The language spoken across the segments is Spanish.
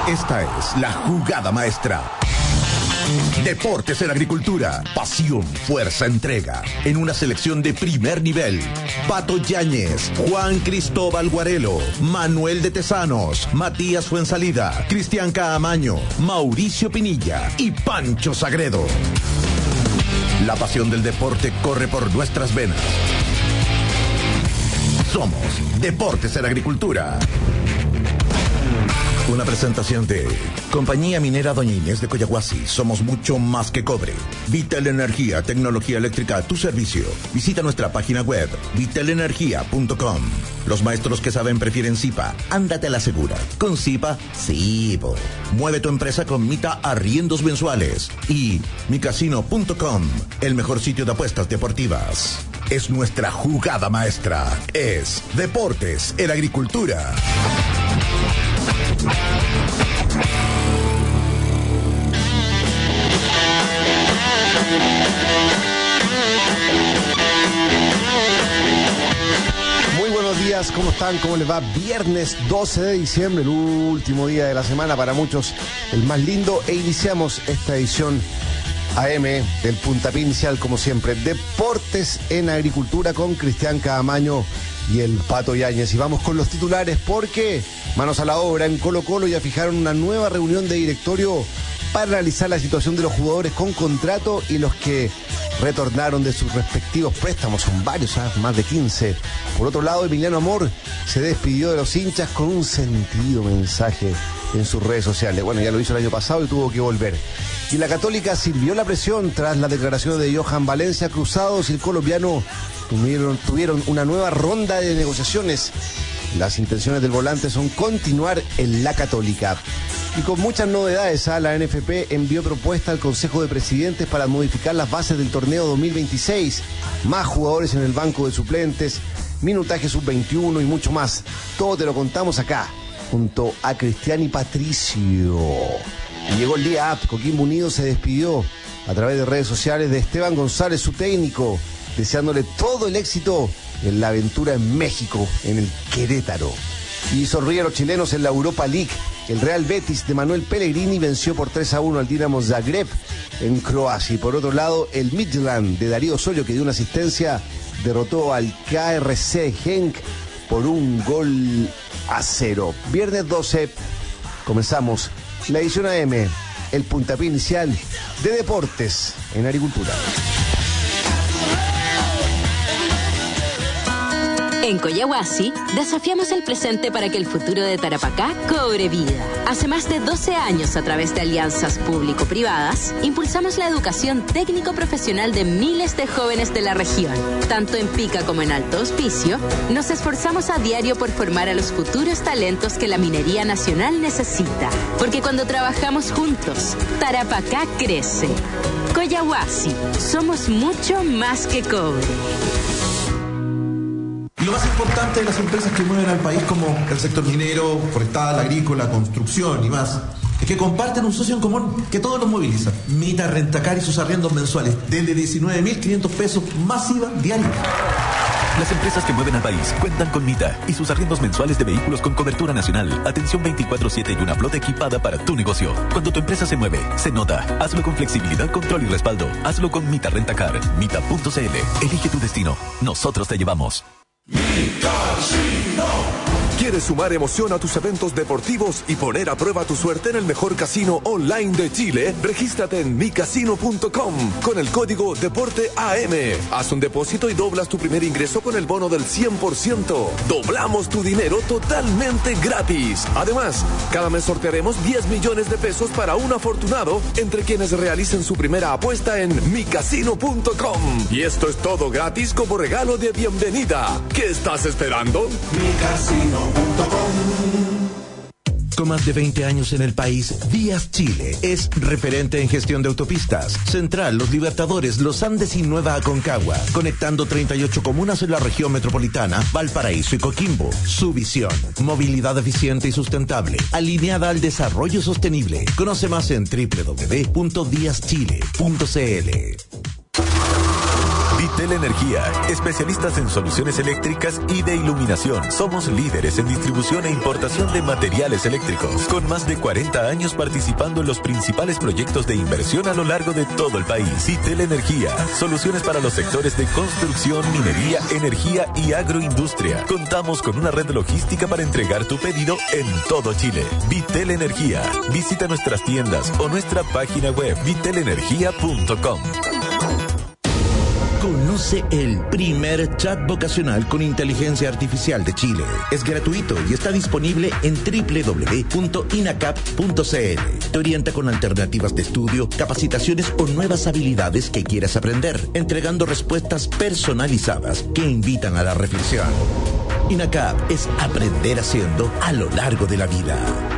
Esta es la jugada maestra. Deportes en Agricultura. Pasión, fuerza, entrega. En una selección de primer nivel. Pato Yáñez, Juan Cristóbal Guarelo, Manuel de Tesanos, Matías Fuensalida, Cristian Caamaño, Mauricio Pinilla y Pancho Sagredo. La pasión del deporte corre por nuestras venas. Somos Deportes en Agricultura. Una presentación de Compañía Minera Doña Inés de Coyahuasi. Somos mucho más que cobre. Vital Energía, tecnología eléctrica a tu servicio. Visita nuestra página web, vitalenergia.com. Los maestros que saben prefieren Zipa. Ándate a la segura. Con Zipa, sí. Mueve tu empresa con Mita Arriendos Mensuales. Y micasino.com, el mejor sitio de apuestas deportivas. Es nuestra jugada maestra. Es Deportes en Agricultura. Muy buenos días, ¿cómo están? ¿Cómo les va? Viernes 12 de diciembre, el último día de la semana, para muchos el más lindo, e iniciamos esta edición AM del puntapié inicial, como siempre, Deportes en Agricultura, con Cristian Caamaño y el Pato Yáñez. Y vamos con los titulares, porque manos a la obra. En Colo-Colo ya fijaron una nueva reunión de directorio para analizar la situación de los jugadores con contrato y los que retornaron de sus respectivos préstamos. Son varios, más de 15. Por otro lado, Emiliano Amor se despidió de los hinchas con un sentido mensaje en sus redes sociales. Bueno, ya lo hizo el año pasado y tuvo que volver. Y la Católica sirvió la presión tras las declaraciones de Johan Valencia. Cruzados y el colombiano tuvieron una nueva ronda de negociaciones. Las intenciones del volante son continuar en la Católica. Y con muchas novedades, la NFP envió propuesta al Consejo de Presidentes para modificar las bases del torneo 2026. Más jugadores en el banco de suplentes, minutaje sub-21 y mucho más. Todo te lo contamos acá, junto a Cristian y Patricio. Y llegó el día apto. Coquimbo Unido se despidió a través de redes sociales de Esteban González, su técnico, deseándole todo el éxito en la aventura en México, en el Querétaro. Y sonríe a los chilenos en la Europa League. El Real Betis de Manuel Pellegrini venció por 3-1 al Dinamo Zagreb en Croacia. Y por otro lado, el Midtjylland de Darío Osorio, que dio una asistencia, derrotó al KRC Genk por 1-0. Viernes 12, comenzamos la edición AM, el puntapié inicial de Deportes en Agricultura. En Coyahuasi, desafiamos el presente para que el futuro de Tarapacá cobre vida. Hace más de 12 años, a través de alianzas público-privadas, impulsamos la educación técnico-profesional de miles de jóvenes de la región. Tanto en Pica como en Alto Hospicio, nos esforzamos a diario por formar a los futuros talentos que la minería nacional necesita. Porque cuando trabajamos juntos, Tarapacá crece. Coyahuasi, somos mucho más que cobre. Y lo más importante de las empresas que mueven al país, como el sector minero, forestal, agrícola, construcción y más, es que comparten un socio en común que todos los moviliza. Mita Rentacar y sus arriendos mensuales, desde 19.500 pesos más IVA diario. Las empresas que mueven al país cuentan con Mita y sus arriendos mensuales de vehículos con cobertura nacional, atención 24/7 y una flota equipada para tu negocio. Cuando tu empresa se mueve, se nota. Hazlo con flexibilidad, control y respaldo. Hazlo con Mita Rentacar. Mita.cl. Elige tu destino. Nosotros te llevamos. ¿Quieres sumar emoción a tus eventos deportivos y poner a prueba tu suerte en el mejor casino online de Chile? Regístrate en micasino.com con el código DEPORTEAM. Haz un depósito y doblas tu primer ingreso con el bono del 100%. Doblamos tu dinero totalmente gratis. Además, cada mes sortearemos 10 millones de pesos para un afortunado entre quienes realicen su primera apuesta en micasino.com. Y esto es todo gratis como regalo de bienvenida. ¿Qué estás esperando? Micasino.com. Con más de 20 años en el país, Vías Chile es referente en gestión de autopistas. Central, Los Libertadores, Los Andes y Nueva Aconcagua, conectando 38 comunas en la región metropolitana, Valparaíso y Coquimbo. Su visión, movilidad eficiente y sustentable, alineada al desarrollo sostenible. Conoce más en www.viaschile.cl. Vitel Energía, especialistas en soluciones eléctricas y de iluminación. Somos líderes en distribución e importación de materiales eléctricos, con más de 40 años participando en los principales proyectos de inversión a lo largo de todo el país. Vitel Energía, soluciones para los sectores de construcción, minería, energía y agroindustria. Contamos con una red logística para entregar tu pedido en todo Chile. Vitel Energía. Visita nuestras tiendas o nuestra página web vitelenergia.com. Conoce el primer chat vocacional con inteligencia artificial de Chile. Es gratuito y está disponible en www.inacap.cl. Te orienta con alternativas de estudio, capacitaciones o nuevas habilidades que quieras aprender, entregando respuestas personalizadas que invitan a la reflexión. INACAP es aprender haciendo a lo largo de la vida.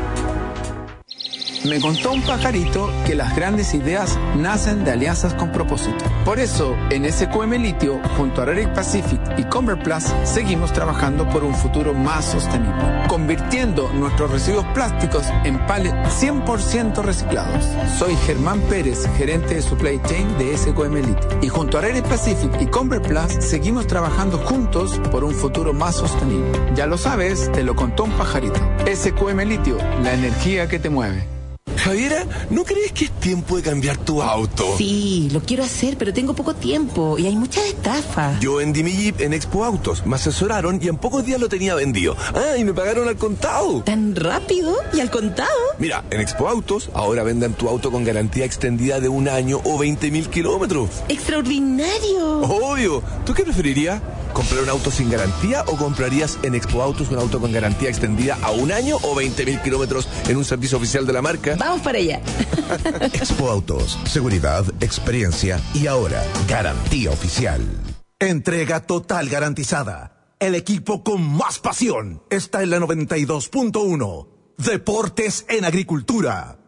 Me contó un pajarito que las grandes ideas nacen de alianzas con propósito. Por eso, en SQM Litio, junto a Raric Pacific y Convert Plus, seguimos trabajando por un futuro más sostenible, convirtiendo nuestros residuos plásticos en pallets 100% reciclados. Soy Germán Pérez, gerente de Supply Chain de SQM Litio. Y junto a Raric Pacific y Convert Plus, seguimos trabajando juntos por un futuro más sostenible. Ya lo sabes, te lo contó un pajarito. SQM Litio, la energía que te mueve. Javiera, ¿no crees que es tiempo de cambiar tu auto? Sí, lo quiero hacer, pero tengo poco tiempo y hay muchas estafas. Yo vendí mi Jeep en Expo Autos, me asesoraron y en pocos días lo tenía vendido. Ah, y me pagaron al contado. ¿Tan rápido y al contado? Mira, en Expo Autos ahora venden tu auto con garantía extendida de 1 año o 20.000 kilómetros. ¡Extraordinario! Obvio. ¿Tú qué preferirías? ¿Comprar un auto sin garantía o comprarías en Expo Autos un auto con garantía extendida a 1 año o 20.000 kilómetros en un servicio oficial de la marca? Vamos para allá. Expo Autos, seguridad, experiencia y ahora garantía oficial. Entrega total garantizada. El equipo con más pasión está en la 92.1. Deportes en Agricultura.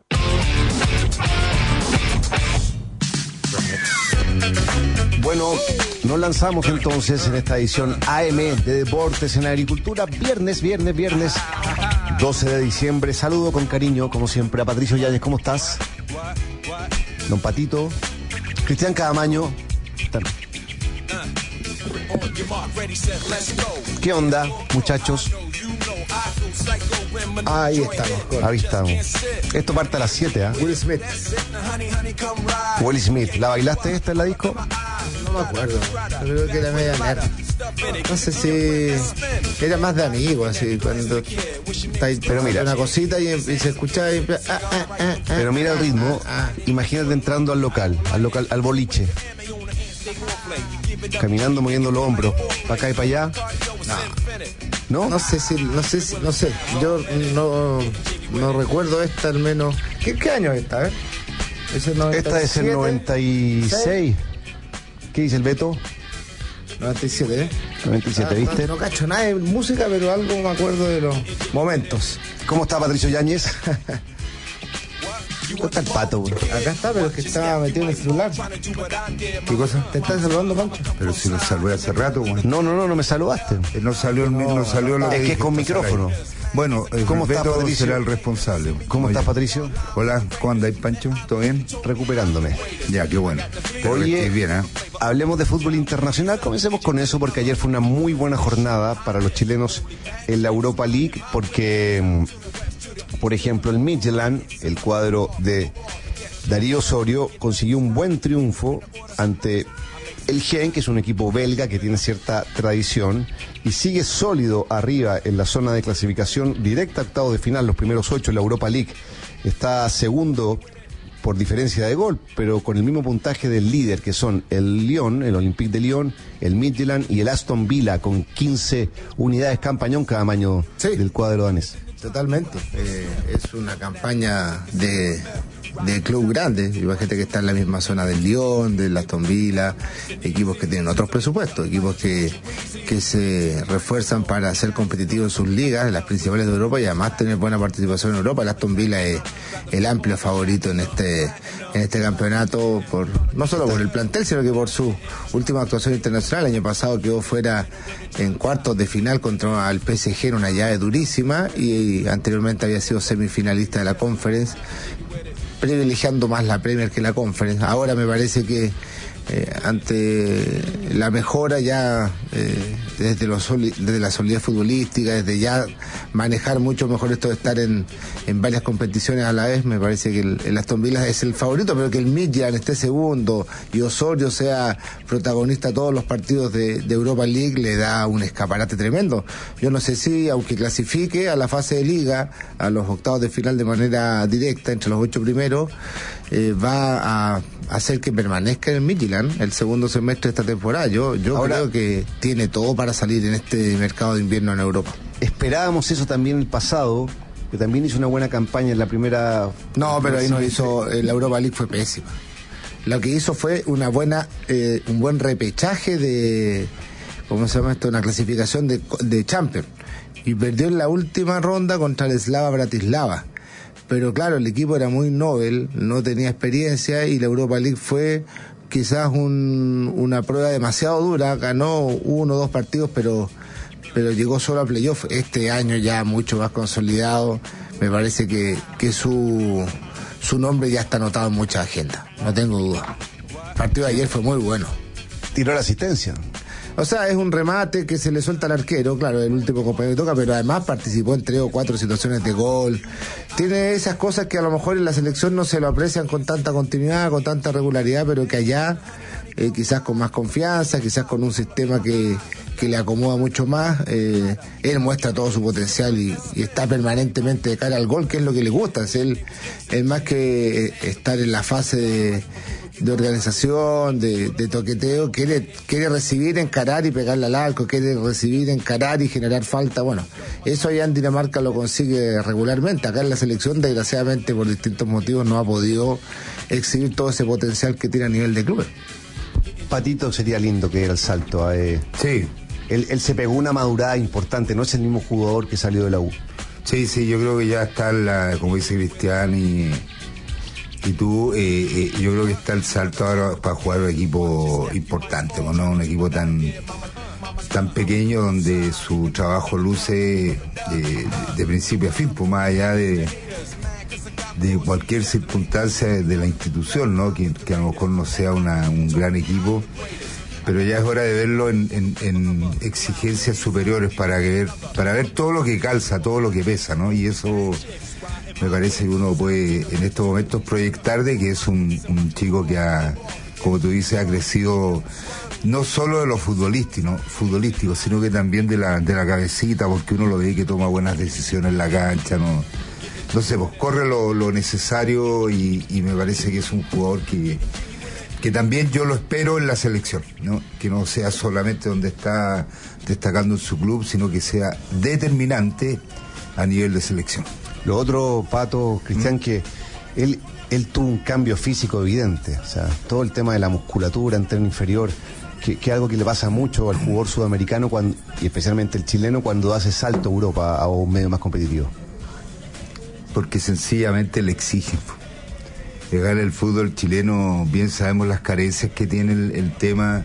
Bueno, nos lanzamos entonces en esta edición AM de Deportes en Agricultura, viernes 12 de diciembre. Saludo con cariño, como siempre, a Patricio Yáñez. ¿Cómo estás? Don Patito, Cristian Cadamaño. ¿Qué onda, muchachos? Ahí estamos. Ahí estamos. Esto parte a las 7, ¿ah? Will Smith. Will Smith. ¿La bailaste esta en la disco? No me acuerdo. Creo que era media nerd. No sé si era más de amigos, así, cuando pero mira, una cosita y se escuchaba y... Pero mira el ritmo. Imagínate entrando al local, al boliche. Caminando, moviendo los hombros, para acá y para allá. ¿No? No sé. Yo no recuerdo esta al menos. ¿Qué año es esta? Esta es el 96. ¿Qué dice el Beto? 97, ¿eh? 97, ¿viste? No cacho nada de música, pero algo me acuerdo de los momentos. ¿Cómo está Patricio Yáñez? ¿Dónde está el pato, güey? Acá está, pero es que estaba metido en el celular. ¿Qué cosa? ¿Te estás saludando, Pancho? Pero si lo saludé hace rato, güey. No me saludaste. No salió es que es con micrófono. Bueno, ¿cómo está Patricio? Será el responsable. ¿Cómo estás, Patricio? Hola, ¿cómo andáis, Pancho? ¿Todo bien? Recuperándome. Ya, qué bueno. Oye, bien, ¿eh? Hablemos de fútbol internacional. Comencemos con eso porque ayer fue una muy buena jornada para los chilenos en la Europa League porque, por ejemplo, el Midtjylland, el cuadro de Darío Osorio, consiguió un buen triunfo ante el Genk, que es un equipo belga que tiene cierta tradición y sigue sólido arriba en la zona de clasificación directa a octavos de final, los primeros 8 en la Europa League. Está segundo por diferencia de gol, pero con el mismo puntaje del líder, que son el Lyon, el Olympique de Lyon, el Midtjylland y el Aston Villa, con 15 unidades campañón cada año del cuadro danés. Totalmente. Es una campaña de club grande. Imagínate que está en la misma zona del Lyon, del Aston Villa, equipos que tienen otros presupuestos, equipos que se refuerzan para ser competitivos en sus ligas, en las principales de Europa, y además tener buena participación en Europa. El Aston Villa es el amplio favorito en este campeonato, no solo por el plantel, sino que por su última actuación internacional. El año pasado quedó fuera en cuartos de final contra el PSG en una llave durísima, y anteriormente había sido semifinalista de la Conference, privilegiando más la Premier que la Conference. Ahora me parece que ante la mejora ya desde la solidez futbolística, desde ya manejar mucho mejor esto de estar en varias competiciones a la vez. Me parece que el Aston Villa es el favorito, pero que el Midtjylland esté segundo y Osorio sea protagonista todos los partidos de Europa League le da un escaparate tremendo. Yo no sé si, aunque clasifique a la fase de liga, a los octavos de final de manera directa entre los 8 primeros, va a hacer que permanezca en el Midtjylland el segundo semestre de esta temporada. Yo creo que tiene todo para salir en este mercado de invierno en Europa. Esperábamos eso también el pasado, que también hizo una buena campaña en la primera... No, pero ahí no hizo... La Europa League fue pésima. Lo que hizo fue un buen repechaje de... ¿Cómo se llama esto? Una clasificación de Champions. Y perdió en la última ronda contra el Slava Bratislava. Pero claro, el equipo era muy novel, no tenía experiencia y la Europa League fue quizás una prueba demasiado dura. Ganó 1 o 2 partidos, pero llegó solo a playoff. Este año ya mucho más consolidado. Me parece que su nombre ya está anotado en muchas agendas, no tengo duda. El partido de ayer fue muy bueno. Tiró la asistencia. O sea, es un remate que se le suelta al arquero, claro, el último compañero que toca, pero además participó en 3 o 4 situaciones de gol. Tiene esas cosas que a lo mejor en la selección no se lo aprecian con tanta continuidad, con tanta regularidad, pero que allá quizás con más confianza, quizás con un sistema que le acomoda mucho más, él muestra todo su potencial y está permanentemente de cara al gol, que es lo que le gusta. Es él más que estar en la fase de organización, de toqueteo, quiere recibir, encarar y pegarle al arco, quiere recibir, encarar y generar falta. Bueno, eso allá en Dinamarca lo consigue regularmente. Acá en la selección, desgraciadamente, por distintos motivos, no ha podido exhibir todo ese potencial que tiene a nivel de clubes. Patito, sería lindo que era el salto. Sí. Él se pegó una madurada importante, no es el mismo jugador que salió de la U. Sí, yo creo que ya está, como dice Cristian y tú, yo creo que está el salto ahora para jugar un equipo importante, no un equipo tan pequeño donde su trabajo luce de principio a fin, pues más allá de cualquier circunstancia de la institución, ¿no? Que a lo mejor no sea un gran equipo, pero ya es hora de verlo en exigencias superiores para ver todo lo que calza, todo lo que pesa, ¿no? Y eso me parece que uno puede en estos momentos proyectar de que es un chico que como tú dices, ha crecido no solo de lo futbolístico, sino que también de la cabecita, porque uno lo ve que toma buenas decisiones en la cancha, ¿no? Entonces, pues corre lo necesario y me parece que es un jugador que también yo lo espero en la selección, ¿no? Que no sea solamente donde está destacando en su club, sino que sea determinante a nivel de selección. Lo otro, Pato, Cristian, que él tuvo un cambio físico evidente, o sea, todo el tema de la musculatura en tren inferior, que es algo que le pasa mucho al jugador sudamericano y especialmente el chileno cuando hace salto a Europa a un medio más competitivo. Porque sencillamente le exigen. Llegar al fútbol chileno, bien sabemos las carencias que tiene el tema,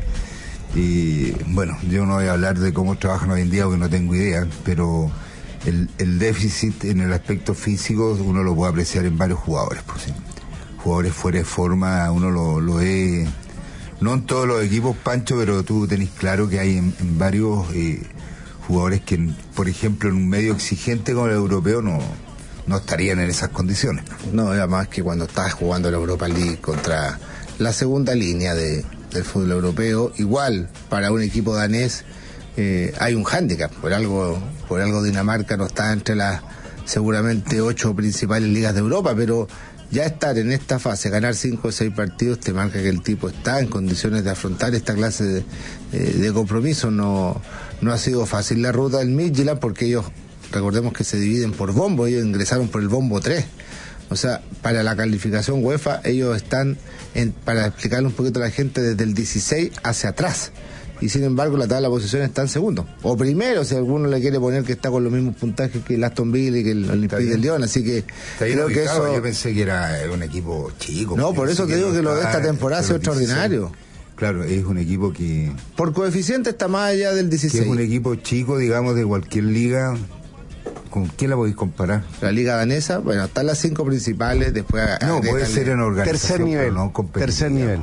y bueno, yo no voy a hablar de cómo trabajan hoy en día porque no tengo idea, pero el déficit en el aspecto físico uno lo puede apreciar en varios jugadores, pues, ¿sí? Jugadores fuera de forma, uno lo ve, no en todos los equipos, Pancho, pero tú tenés claro que hay en varios jugadores que, por ejemplo, en un medio exigente como el europeo no estarían en esas condiciones. No, además que cuando estás jugando la Europa League contra la segunda línea del fútbol europeo, igual para un equipo danés hay un hándicap, por algo Dinamarca no está entre las seguramente 8 principales ligas de Europa, pero ya estar en esta fase, ganar 5 o 6 partidos, te marca que el tipo está en condiciones de afrontar esta clase de compromiso. No ha sido fácil la ruta del Midtjylland, porque ellos, recordemos que se dividen por bombo, ellos ingresaron por el bombo 3. O sea, para la calificación UEFA, ellos están, para explicarle un poquito a la gente, desde el 16 hacia atrás. Y sin embargo, la tabla de posiciones está en segundo. O primero, si alguno le quiere poner que está con los mismos puntajes que el Aston Villa y que el Olympique de Lyon. Así que creo que eso... Yo pensé que era un equipo chico. No, por eso te digo que lo de esta temporada es extraordinario. Claro, es un equipo que... Por coeficiente está más allá del 16. Que es un equipo chico, digamos, de cualquier liga. ¿Con quién la podéis comparar? La liga danesa, bueno, están las 5 principales, después... No, puede ser en organización. Tercer nivel. No, tercer nivel.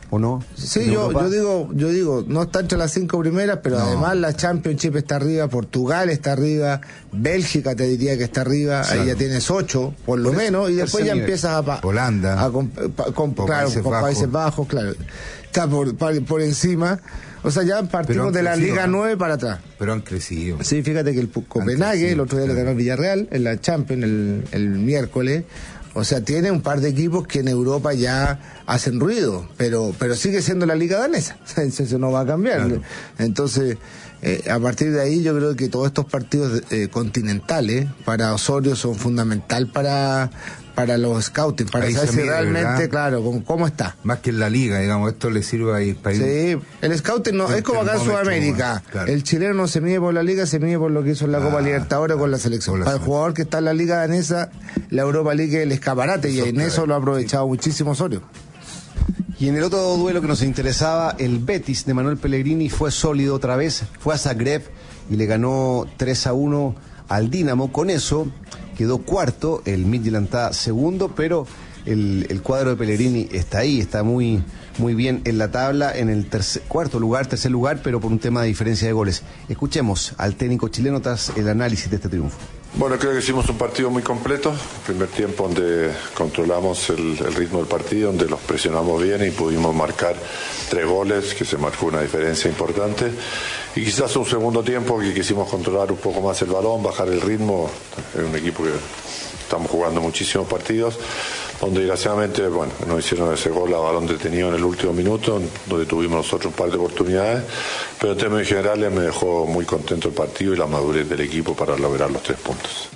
¿o no? Sí, yo digo, no está entre las 5 primeras, pero además la Championship está arriba, Portugal está arriba, Bélgica te diría que está arriba, claro. Ahí ya tienes 8, por lo menos, y después ya empiezas a Holanda, con Países Bajos, claro. Está por encima. O sea, ya partimos de la Liga 9 para atrás. Pero han crecido. Sí, fíjate que el Copenhague, el otro día le ganó el Villarreal, en la Champions, el miércoles. O sea, tiene un par de equipos que en Europa ya hacen ruido, pero sigue siendo la Liga danesa. Eso no va a cambiar. Claro. Entonces, a partir de ahí yo creo que todos estos partidos continentales para Osorio son fundamental para los scouting, para saber si realmente, ¿verdad? Claro, cómo está. Más que en la liga, digamos, esto le sirve ahí para ir. Sí, el scouting no, es como acá en Sudamérica. Claro. El chileno no se mide por la liga, se mide por lo que hizo en la Copa Libertadores con la selección. Para el jugador que está en la liga danesa, la Europa League es el escaparate, y en eso lo ha aprovechado muchísimo Osorio. Y en el otro duelo que nos interesaba, el Betis de Manuel Pellegrini fue sólido otra vez, fue a Zagreb y le ganó 3-1 al Dinamo. Con eso quedó cuarto, el Midtjylland está segundo, pero el cuadro de Pellegrini está ahí, está muy bien en la tabla, en el tercer lugar, pero por un tema de diferencia de goles. Escuchemos al técnico chileno tras el análisis de este triunfo. Bueno, creo que hicimos un partido muy completo. Primer tiempo donde controlamos el ritmo del partido, donde los presionamos bien y pudimos marcar 3 goles, que se marcó una diferencia importante. Y quizás un segundo tiempo que quisimos controlar un poco más el balón, bajar el ritmo. Es un equipo que estamos jugando muchísimos partidos, donde desgraciadamente, bueno, nos hicieron ese gol a balón detenido en el último minuto, donde tuvimos nosotros un par de oportunidades, pero en términos generales me dejó muy contento el partido y la madurez del equipo para lograr los 3 puntos.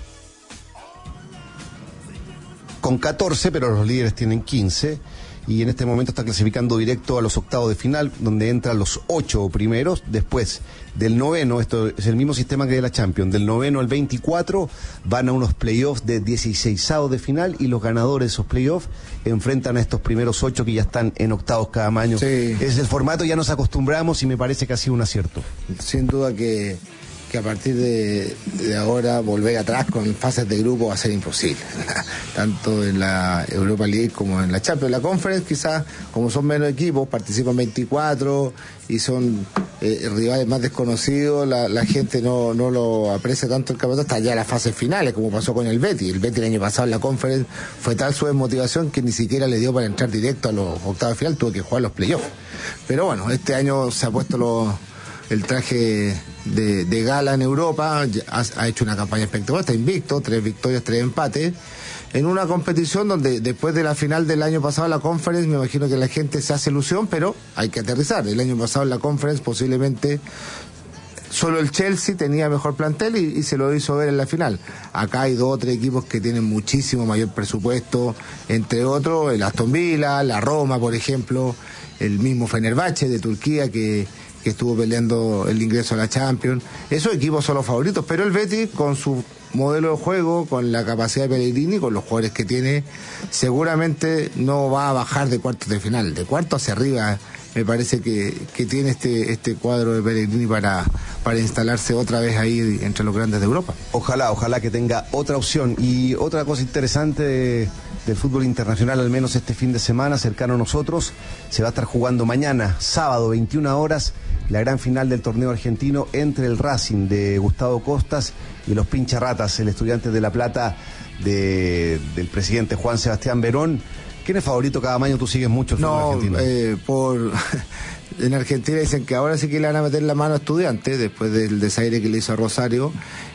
Con 14, pero los líderes tienen 15, y en este momento está clasificando directo a los octavos de final, donde entran los 8 primeros. Después del noveno, esto es el mismo sistema que de la Champions, del noveno al 24 van a unos playoffs de 16avos de final, y los ganadores de esos playoffs enfrentan a estos primeros 8 que ya están en octavos cada año. Sí. Es el formato, ya nos acostumbramos y me parece que ha sido un acierto. Sin duda que a partir de ahora volver atrás con fases de grupo va a ser imposible, tanto en la Europa League como en la Champions. La Conference quizás, como son menos equipos, participan 24 y son rivales más desconocidos, la gente no lo aprecia tanto el campeonato hasta ya las fases finales, como pasó con el Betis. El Betis el año pasado en la Conference fue tal su desmotivación que ni siquiera le dio para entrar directo a los octavos de final, tuvo que jugar los playoffs. Pero bueno, este año se ha puesto el traje de gala en Europa, ha hecho una campaña espectacular, está invicto, 3 victorias, 3 empates, en una competición donde después de la final del año pasado la Conference, me imagino que la gente se hace ilusión, pero hay que aterrizar. El año pasado en la Conference posiblemente solo el Chelsea tenía mejor plantel y se lo hizo ver en la final. Acá hay 2 o 3 equipos que tienen muchísimo mayor presupuesto, entre otros el Aston Villa, la Roma, por ejemplo, el mismo Fenerbahce de Turquía que estuvo peleando el ingreso a la Champions. Esos equipos son los favoritos, pero el Betis, con su modelo de juego, con la capacidad de Pellegrini, con los jugadores que tiene, seguramente no va a bajar de cuartos de final. De cuarto hacia arriba me parece que tiene este cuadro de Pellegrini para instalarse otra vez ahí entre los grandes de Europa. Ojalá que tenga otra opción. Y otra cosa interesante del fútbol internacional, al menos este fin de semana, cercano a nosotros, se va a estar jugando mañana, sábado, 21 horas, la gran final del torneo argentino entre el Racing de Gustavo Costas y los Pincharratas, el Estudiantes de La Plata del presidente Juan Sebastián Verón. ¿Quién es favorito cada año? Tú sigues mucho el fútbol argentino. En Argentina dicen que ahora sí que le van a meter la mano a Estudiantes, después del desaire que le hizo a Rosario,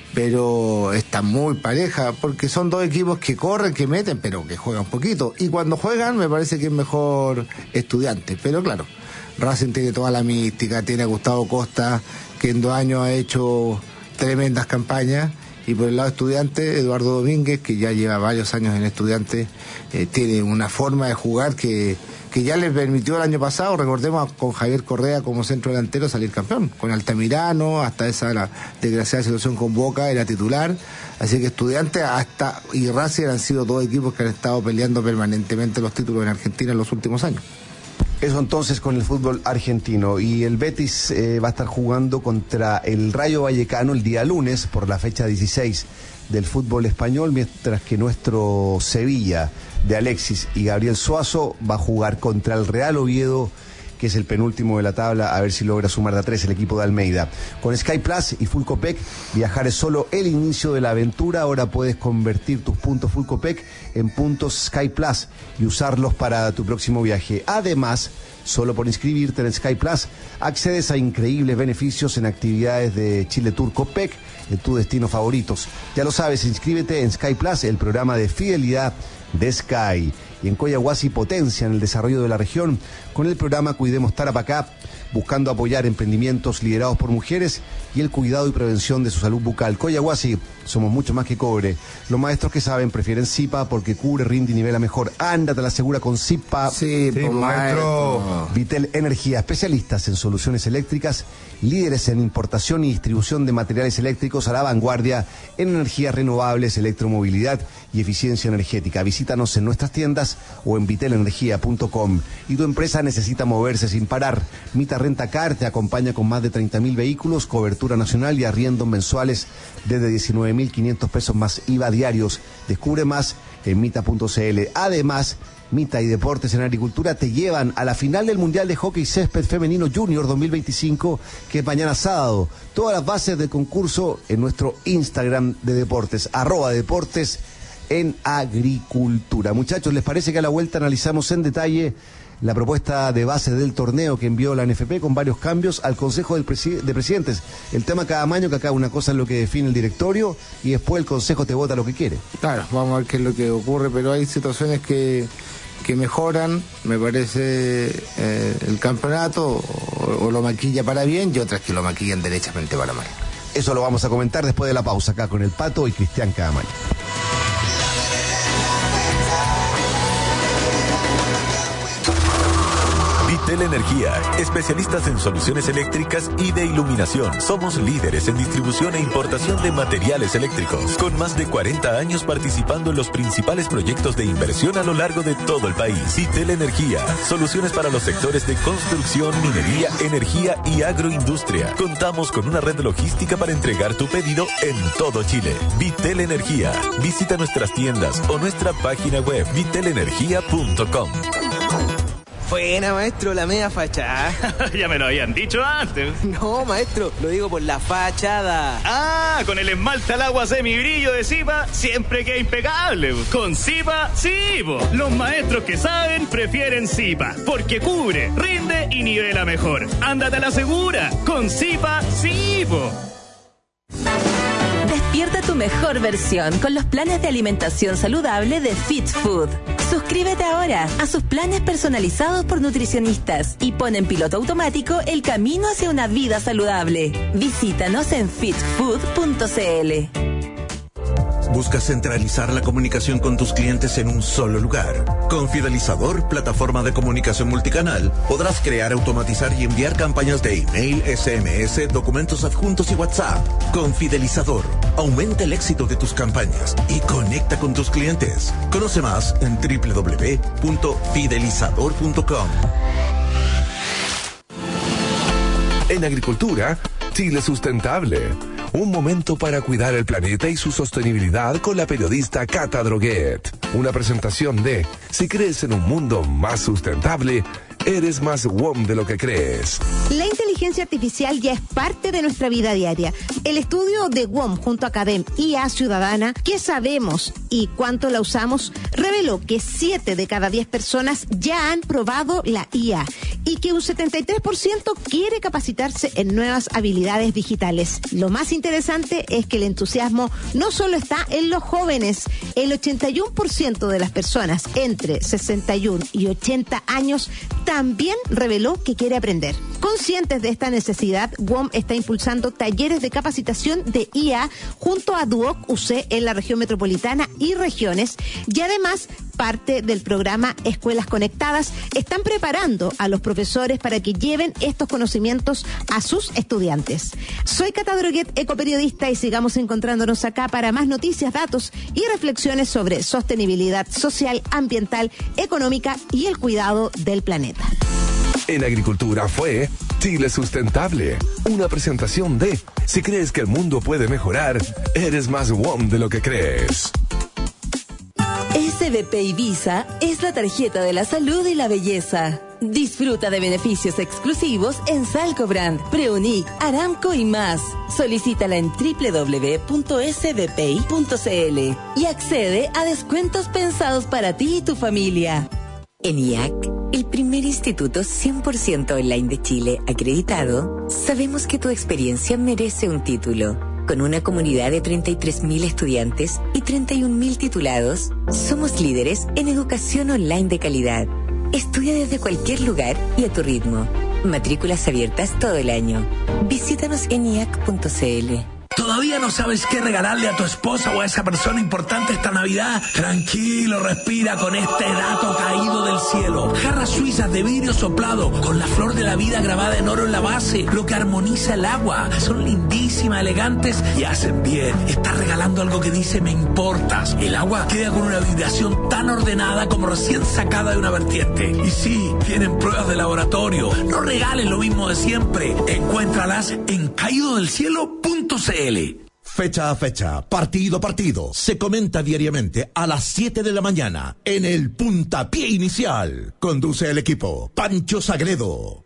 pero está muy pareja, porque son 2 equipos que corren, que meten, pero que juegan poquito. Y cuando juegan me parece que es mejor Estudiantes, pero claro, Racing tiene toda la mística, tiene a Gustavo Costa, que en 2 años ha hecho tremendas campañas, y por el lado de Estudiantes, Eduardo Domínguez, que ya lleva varios años en Estudiantes, tiene una forma de jugar que ya le permitió el año pasado, recordemos, con Javier Correa como centro delantero salir campeón, con Altamirano, hasta esa desgraciada situación con Boca, era titular. Así que Estudiantes y Racing han sido 2 equipos que han estado peleando permanentemente los títulos en Argentina en los últimos años. Eso entonces con el fútbol argentino. Y el Betis va a estar jugando contra el Rayo Vallecano el día lunes por la fecha 16 del fútbol español, mientras que nuestro Sevilla de Alexis y Gabriel Suazo va a jugar contra el Real Oviedo que es el penúltimo de la tabla, a ver si logra sumar de a 3 el equipo de Almeida. Con Sky Plus y Full Copec, viajar es solo el inicio de la aventura. Ahora puedes convertir tus puntos Full Copec en puntos Sky Plus y usarlos para tu próximo viaje. Además, solo por inscribirte en Sky Plus, accedes a increíbles beneficios en actividades de Chile Tour Copec, de tus destinos favoritos. Ya lo sabes, inscríbete en Sky Plus, el programa de fidelidad de Sky. Y en Coyahuasi potencian el desarrollo de la región con el programa Cuidemos Tarapacá, buscando apoyar emprendimientos liderados por mujeres y el cuidado y prevención de su salud bucal. Coyahuasi, somos mucho más que cobre. Los maestros que saben prefieren Zipa porque cubre, rinde y nivela mejor. Ándate a la segura con Zipa. Sí, maestro. Vitel Energía, especialistas en soluciones eléctricas, líderes en importación y distribución de materiales eléctricos a la vanguardia en energías renovables, electromovilidad y eficiencia energética. Visítanos en nuestras tiendas o en vitelenergia.com. Y tu empresa necesita moverse sin parar. Mita Rentacar te acompaña con más de 30.000 vehículos, cobertura nacional y arriendos mensuales desde 19.500 pesos más IVA diarios. Descubre más en mita.cl. Además, Mita y Deportes en Agricultura te llevan a la final del Mundial de Hockey Césped Femenino Junior 2025, que es mañana sábado. Todas las bases del concurso en nuestro Instagram de deportes, @deportes en agricultura. Muchachos, ¿les parece que a la vuelta analizamos en detalle la propuesta de base del torneo que envió la NFP con varios cambios al Consejo de Presidentes? El tema cada año, que acá una cosa es lo que define el directorio y después el Consejo te vota lo que quiere. Claro, vamos a ver qué es lo que ocurre, pero hay situaciones que mejoran, me parece, el campeonato o lo maquilla para bien y otras que lo maquillan derechamente para mal. Eso lo vamos a comentar después de la pausa acá con el Pato y Cristian Caamaño. Vitel Energía, especialistas en soluciones eléctricas y de iluminación. Somos líderes en distribución e importación de materiales eléctricos, con más de 40 años participando en los principales proyectos de inversión a lo largo de todo el país. Vitel Energía, soluciones para los sectores de construcción, minería, energía y agroindustria. Contamos con una red logística para entregar tu pedido en todo Chile. Vitel Energía. Visita nuestras tiendas o nuestra página web vitelenergia.com. Buena, maestro, la media fachada. Ya me lo habían dicho antes. No, maestro, lo digo por la fachada. Ah, con el esmalte al agua semibrillo de Zipa, siempre queda impecable. Con Zipa, sí, po. Los maestros que saben prefieren Zipa, porque cubre, rinde y nivela mejor. Ándate a la segura. Con Zipa, sí, po. Despierta tu mejor versión con los planes de alimentación saludable de Fit Food. Suscríbete ahora a sus planes personalizados por nutricionistas y pon en piloto automático el camino hacia una vida saludable. Visítanos en fitfood.cl. ¿Buscas centralizar la comunicación con tus clientes en un solo lugar? Con Fidelizador, plataforma de comunicación multicanal, podrás crear, automatizar y enviar campañas de email, SMS, documentos adjuntos y WhatsApp. Con Fidelizador, aumenta el éxito de tus campañas y conecta con tus clientes. Conoce más en www.fidelizador.com. En agricultura, Chile Sustentable. Un momento para cuidar el planeta y su sostenibilidad con la periodista Cata Droguet. Una presentación de Si crees en un mundo más sustentable, eres más WOM de lo que crees. La inteligencia artificial ya es parte de nuestra vida diaria. El estudio de WOM junto a Academ IA Ciudadana, ¿qué sabemos y cuánto la usamos?, reveló que 7 de cada 10 personas ya han probado la IA y que un 73% quiere capacitarse en nuevas habilidades digitales. Lo más interesante es que el entusiasmo no solo está en los jóvenes. El 81% de las personas entre 61 y 80 años también reveló que quiere aprender. Conscientes de esta necesidad, WOM está impulsando talleres de capacitación de IA junto a Duoc UC en la región metropolitana y regiones, y además parte del programa Escuelas Conectadas están preparando a los profesores para que lleven estos conocimientos a sus estudiantes. Soy Cata Droguet, ecoperiodista, y sigamos encontrándonos acá para más noticias, datos y reflexiones sobre sostenibilidad social, ambiental, económica y el cuidado del planeta. En agricultura fue Chile Sustentable. Una presentación de Si crees que el mundo puede mejorar, eres más WOM de lo que crees. SBP Ibiza es la tarjeta de la salud y la belleza. Disfruta de beneficios exclusivos en Salcobrand, Preunic, Aramco y más. Solicítala en www.sdpi.cl y accede a descuentos pensados para ti y tu familia. En IAC, el primer instituto 100% online de Chile acreditado, sabemos que tu experiencia merece un título. Con una comunidad de 33.000 estudiantes y 31.000 titulados, somos líderes en educación online de calidad. Estudia desde cualquier lugar y a tu ritmo. Matrículas abiertas todo el año. Visítanos en iac.cl. ¿Todavía no sabes qué regalarle a tu esposa o a esa persona importante esta Navidad? Tranquilo, respira con este dato caído del cielo. Jarras suizas de vidrio soplado con la flor de la vida grabada en oro en la base, lo que armoniza el agua. Son lindísimas, elegantes y hacen bien. Estás regalando algo que dice me importas. El agua queda con una vibración tan ordenada como recién sacada de una vertiente. Y sí, tienen pruebas de laboratorio. No regales lo mismo de siempre. Encuéntralas en caídodelcielo.cl. Fecha a fecha, partido a partido, se comenta diariamente a las 7 de la mañana en el Puntapié Inicial. Conduce el equipo Pancho Sagredo.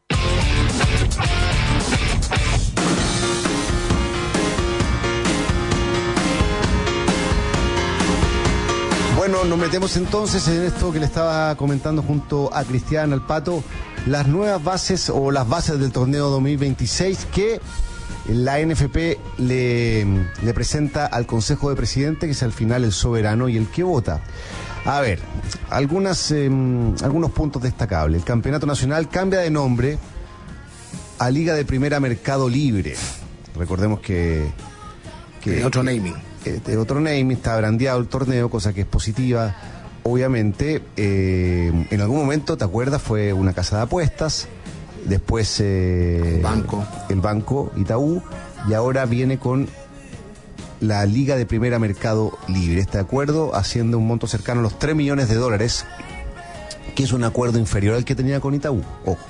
Bueno, nos metemos entonces en esto que le estaba comentando junto a Cristian, al Pato, las nuevas bases o las bases del torneo 2026 que la NFP le presenta al Consejo de Presidentes, que es al final el soberano y el que vota. A ver, algunos puntos destacables. El Campeonato Nacional cambia de nombre a Liga de Primera Mercado Libre. Recordemos que otro naming. Otro naming, está brandeado el torneo, cosa que es positiva. Obviamente, en algún momento, ¿te acuerdas? Fue una casa de apuestas. Después el banco Itaú, y ahora viene con la Liga de Primera Mercado Libre. Este acuerdo haciendo un monto cercano a los $3 millones, que es un acuerdo inferior al que tenía con Itaú.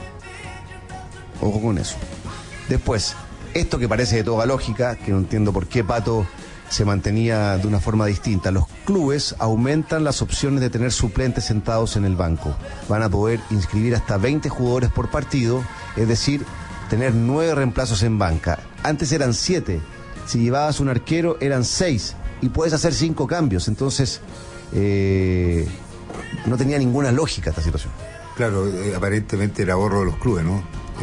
Ojo con eso. Después, esto que parece de toda lógica, que no entiendo por qué Pato se mantenía de una forma distinta. Los clubes aumentan las opciones de tener suplentes sentados en el banco. Van a poder inscribir hasta 20 jugadores por partido, es decir, tener 9 reemplazos en banca. Antes eran 7. Si llevabas un arquero eran 6 y puedes hacer 5 cambios. Entonces no tenía ninguna lógica esta situación. Claro, aparentemente era ahorro de los clubes, ¿no?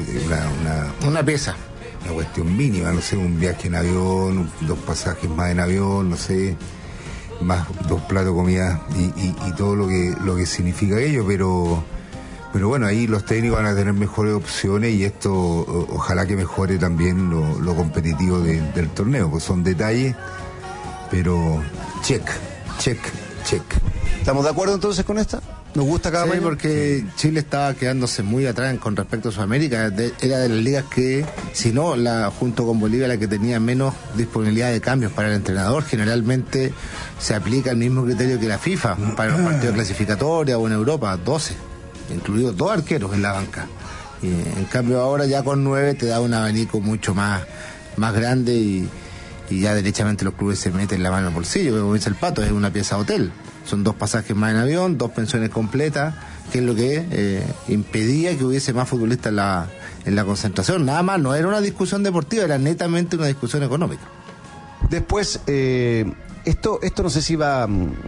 Una pieza. Una cuestión mínima, no sé, un viaje en avión, 2 pasajes más en avión, no sé, más 2 platos de comida y todo lo que significa ello, pero bueno, ahí los técnicos van a tener mejores opciones y esto ojalá que mejore también lo competitivo del torneo, pues son detalles, pero check. ¿Estamos de acuerdo entonces con esta? ¿Nos gusta cada vez? Sí, porque Chile estaba quedándose muy atrás con respecto a Sudamérica. Era de las ligas que, si no, junto con Bolivia, la que tenía menos disponibilidad de cambios para el entrenador. Generalmente se aplica el mismo criterio que la FIFA para los partidos clasificatorios o en Europa, 12, incluidos 2 arqueros en la banca. Y en cambio ahora ya con 9 te da un abanico mucho más grande y ya derechamente los clubes se meten la mano en el bolsillo, como dice el Pato, es una pieza de hotel. Son 2 pasajes más en avión, 2 pensiones completas, que es lo que impedía que hubiese más futbolistas en la concentración. Nada más, no era una discusión deportiva, era netamente una discusión económica. Después, esto no sé si va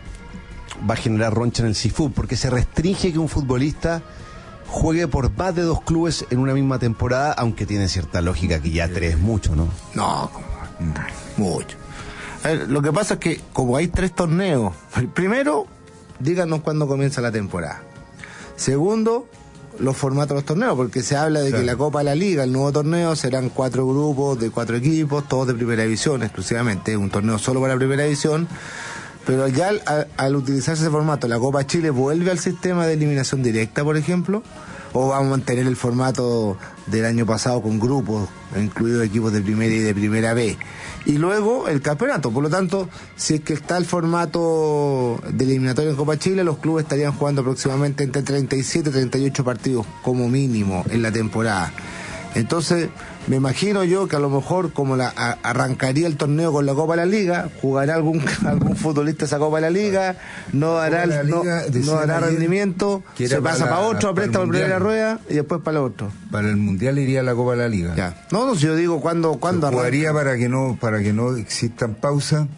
a generar roncha en el CIFUB, porque se restringe que un futbolista juegue por más de 2 clubes en una misma temporada, aunque tiene cierta lógica que ya 3 es mucho, ¿no? No, mucho. A ver, lo que pasa es que como hay 3 torneos, primero, díganos cuándo comienza la temporada. Segundo, los formatos de los torneos, porque se habla de que la Copa de la Liga, el nuevo torneo, serán 4 grupos de 4 equipos, todos de primera división exclusivamente, un torneo solo para primera división, pero ya al utilizarse ese formato, la Copa Chile vuelve al sistema de eliminación directa, por ejemplo, o vamos a mantener el formato del año pasado con grupos, incluidos equipos de primera y de primera B. Y luego el campeonato. Por lo tanto, si es que está el formato de eliminatorio en Copa Chile, los clubes estarían jugando aproximadamente entre 37 y 38 partidos como mínimo en la temporada. Entonces, me imagino yo que a lo mejor, como arrancaría el torneo con la Copa de la Liga, jugará algún futbolista esa Copa de la Liga, no dará rendimiento, se pasa para otro, presta por primera rueda y después para el otro. Para el Mundial iría la Copa de la Liga. Ya. No, si yo digo cuándo jugaría para que no existan pausas.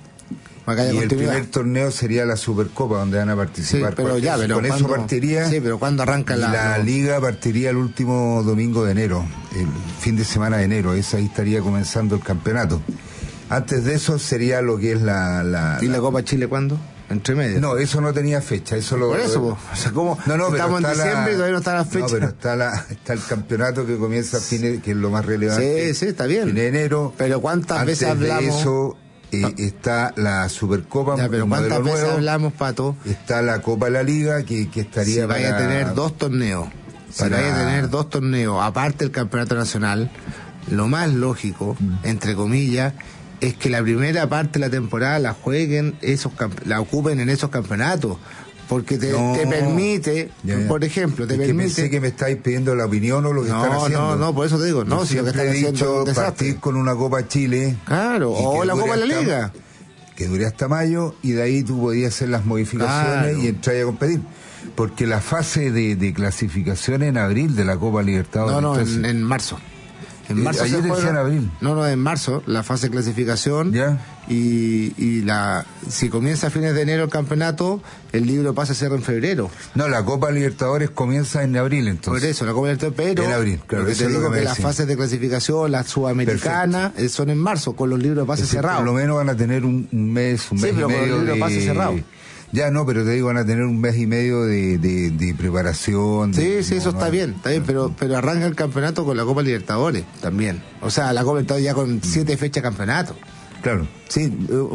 Y el primer torneo sería la Supercopa, donde van a participar. Sí, pero con eso partiría. Sí, pero ¿cuándo arranca la Liga? Partiría el último domingo de enero, el fin de semana de enero. Ahí estaría comenzando el campeonato. Antes de eso sería lo que es la... ¿Y la Copa Chile cuándo? ¿Entre medio? No, eso no tenía fecha. Por eso, o sea, ¿cómo? No, estamos en diciembre y todavía no está la fecha. No, pero está el campeonato que comienza a fines, que es lo más relevante. Sí, está bien. En enero. Pero ¿cuántas veces hablamos? De eso, está la Supercopa. Ya, pero ¿cuántas veces hablamos, Pato? Está la Copa de la Liga, que estaría si vaya a tener dos torneos. Si vaya a tener dos torneos, aparte del campeonato nacional, lo más lógico, entre comillas, es que la primera parte de la temporada la jueguen, la ocupen en esos campeonatos. Porque te permite, por ejemplo, que pensé que me estáis pidiendo la opinión o lo que están haciendo. No, por eso te digo, si lo que están haciendo es partir con una Copa Chile. Claro, o la Copa de la Liga. Que dure hasta mayo, y de ahí tú podías hacer las modificaciones y entrar a competir. Porque la fase de clasificación en abril de la Copa Libertadores. No, en marzo. En marzo ayer decía en abril. No, en marzo, la fase de clasificación. Ya. Y si comienza a fines de enero el campeonato, el libro pasa a ser en febrero. No, la Copa Libertadores comienza en abril, entonces. Por eso, la Copa Libertadores, pero... En abril, claro. Te digo que las fases de clasificación, la sudamericana, son en marzo, con los libros de pase cerrados. Por lo menos van a tener un mes y medio con los libros de pase cerrados. Ya no, pero te digo, van a tener un mes y medio de preparación. Sí, eso está bien, pero arranca el campeonato con la Copa Libertadores también. O sea, la Copa Libertadores ya con 7 fechas de campeonato. Claro, sí,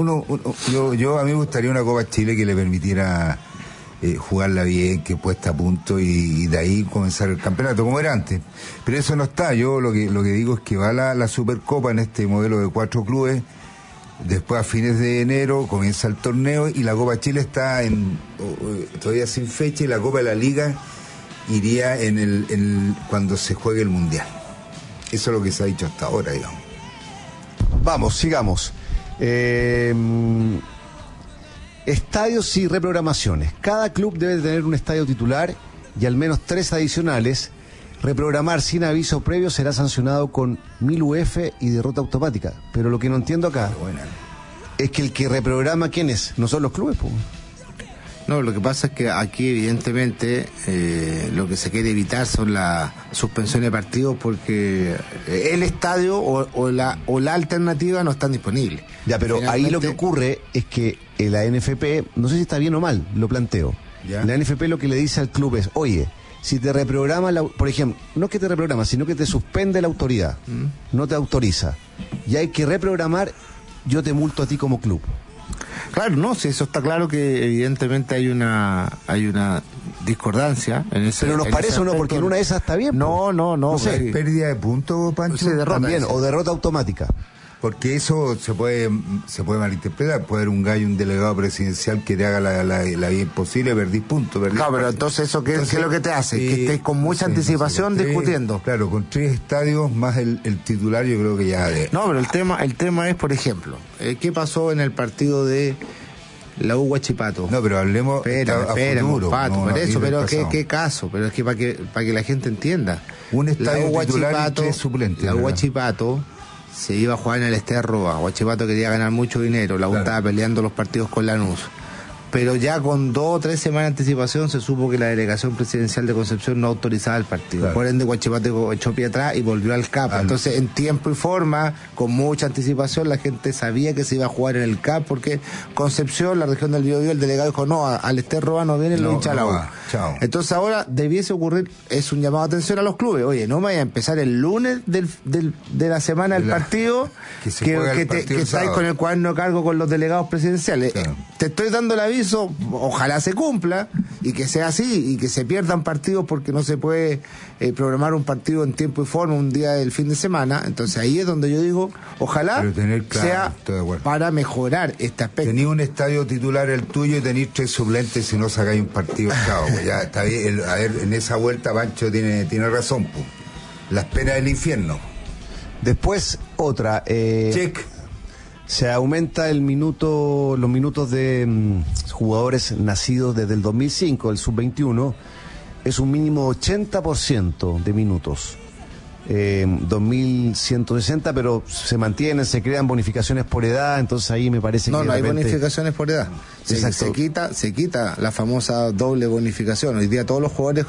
yo a mí me gustaría una Copa Chile que le permitiera jugarla bien, que puesta a punto y de ahí comenzar el campeonato, como era antes. Pero eso no está, yo lo que digo es que va la Supercopa en este modelo de 4 clubes. Después a fines de enero comienza el torneo y la Copa Chile está todavía sin fecha, y la Copa de la Liga iría cuando se juegue el Mundial. Eso es lo que se ha dicho hasta ahora, digamos. Vamos, sigamos. Estadios y reprogramaciones. Cada club debe tener un estadio titular y al menos 3 adicionales. Reprogramar sin aviso previo será sancionado con 1000 UF y derrota automática. Pero lo que no entiendo acá es que el que reprograma, ¿quién es? ¿No son los clubes, pues? No, lo que pasa es que aquí evidentemente lo que se quiere evitar son las suspensiones de partidos, porque el estadio o la alternativa no están disponibles. Ya, pero ahí lo que ocurre es que la NFP, no sé si está bien o mal, lo planteo. ¿Ya? La NFP lo que le dice al club es, oye, si te reprograma, por ejemplo, no es que te reprograma, sino que te suspende la autoridad, no te autoriza, y hay que reprogramar, yo te multo a ti como club. Claro, no, si eso está claro, que evidentemente hay una discordancia en ese. Pero nos parece o no, porque en una de esas está bien. No sé, pérdida de puntos, Pancho. Derrota también, o derrota automática. Porque eso se puede malinterpretar. Puede haber un gallo, un delegado presidencial que te haga la vida imposible, perdís puntos. Claro, pero entonces eso ¿qué es lo que te hace? Que estés con mucha anticipación discutiendo. Claro, con 3 estadios más el titular, yo creo que ya... No, pero el tema es, por ejemplo, ¿qué pasó en el partido de la U Huachipato? No, pero hablemos Espera, Pato, por eso, pero ¿qué caso? Pero es que para que la gente entienda. Un estadio titular y 3 suplentes. La U Huachipato se iba a jugar en el Esterroa. Huachipato quería ganar mucho dinero, la U estaba peleando los partidos con Lanús. Pero ya con 2 o 3 semanas de anticipación se supo que la delegación presidencial de Concepción no autorizaba el partido. Claro. Por ende, Huachipato echó pie atrás y volvió al CAP. Entonces, en tiempo y forma, con mucha anticipación, la gente sabía que se iba a jugar en el CAP, porque Concepción, la región del Biobío, el delegado dijo, no, al Esterroa no viene, lo hincha la U. Entonces ahora debiese ocurrir, es un llamado de atención a los clubes. Oye, no me vaya a empezar el lunes de la semana del partido, que estáis con el cuaderno de cargo con los delegados presidenciales. Claro. Te estoy dando el aviso, ojalá se cumpla y que sea así, y que se pierdan partidos, porque no se puede programar un partido en tiempo y forma un día del fin de semana. Entonces ahí es donde yo digo, ojalá sea para mejorar este aspecto. Tenía un estadio titular el tuyo y tenéis 3 suplentes si no sacáis un partido. Chao, pues ya está bien. A ver, en esa vuelta Pancho tiene razón, pues. Las penas del infierno. Después, otra. Check. Se aumenta los minutos de jugadores nacidos desde el 2005, el sub-21, es un mínimo 80% de minutos. 2.160, pero se mantienen, se crean bonificaciones por edad, entonces ahí me parece que... No hay bonificaciones por edad. Se quita la famosa doble bonificación. Hoy día todos los jugadores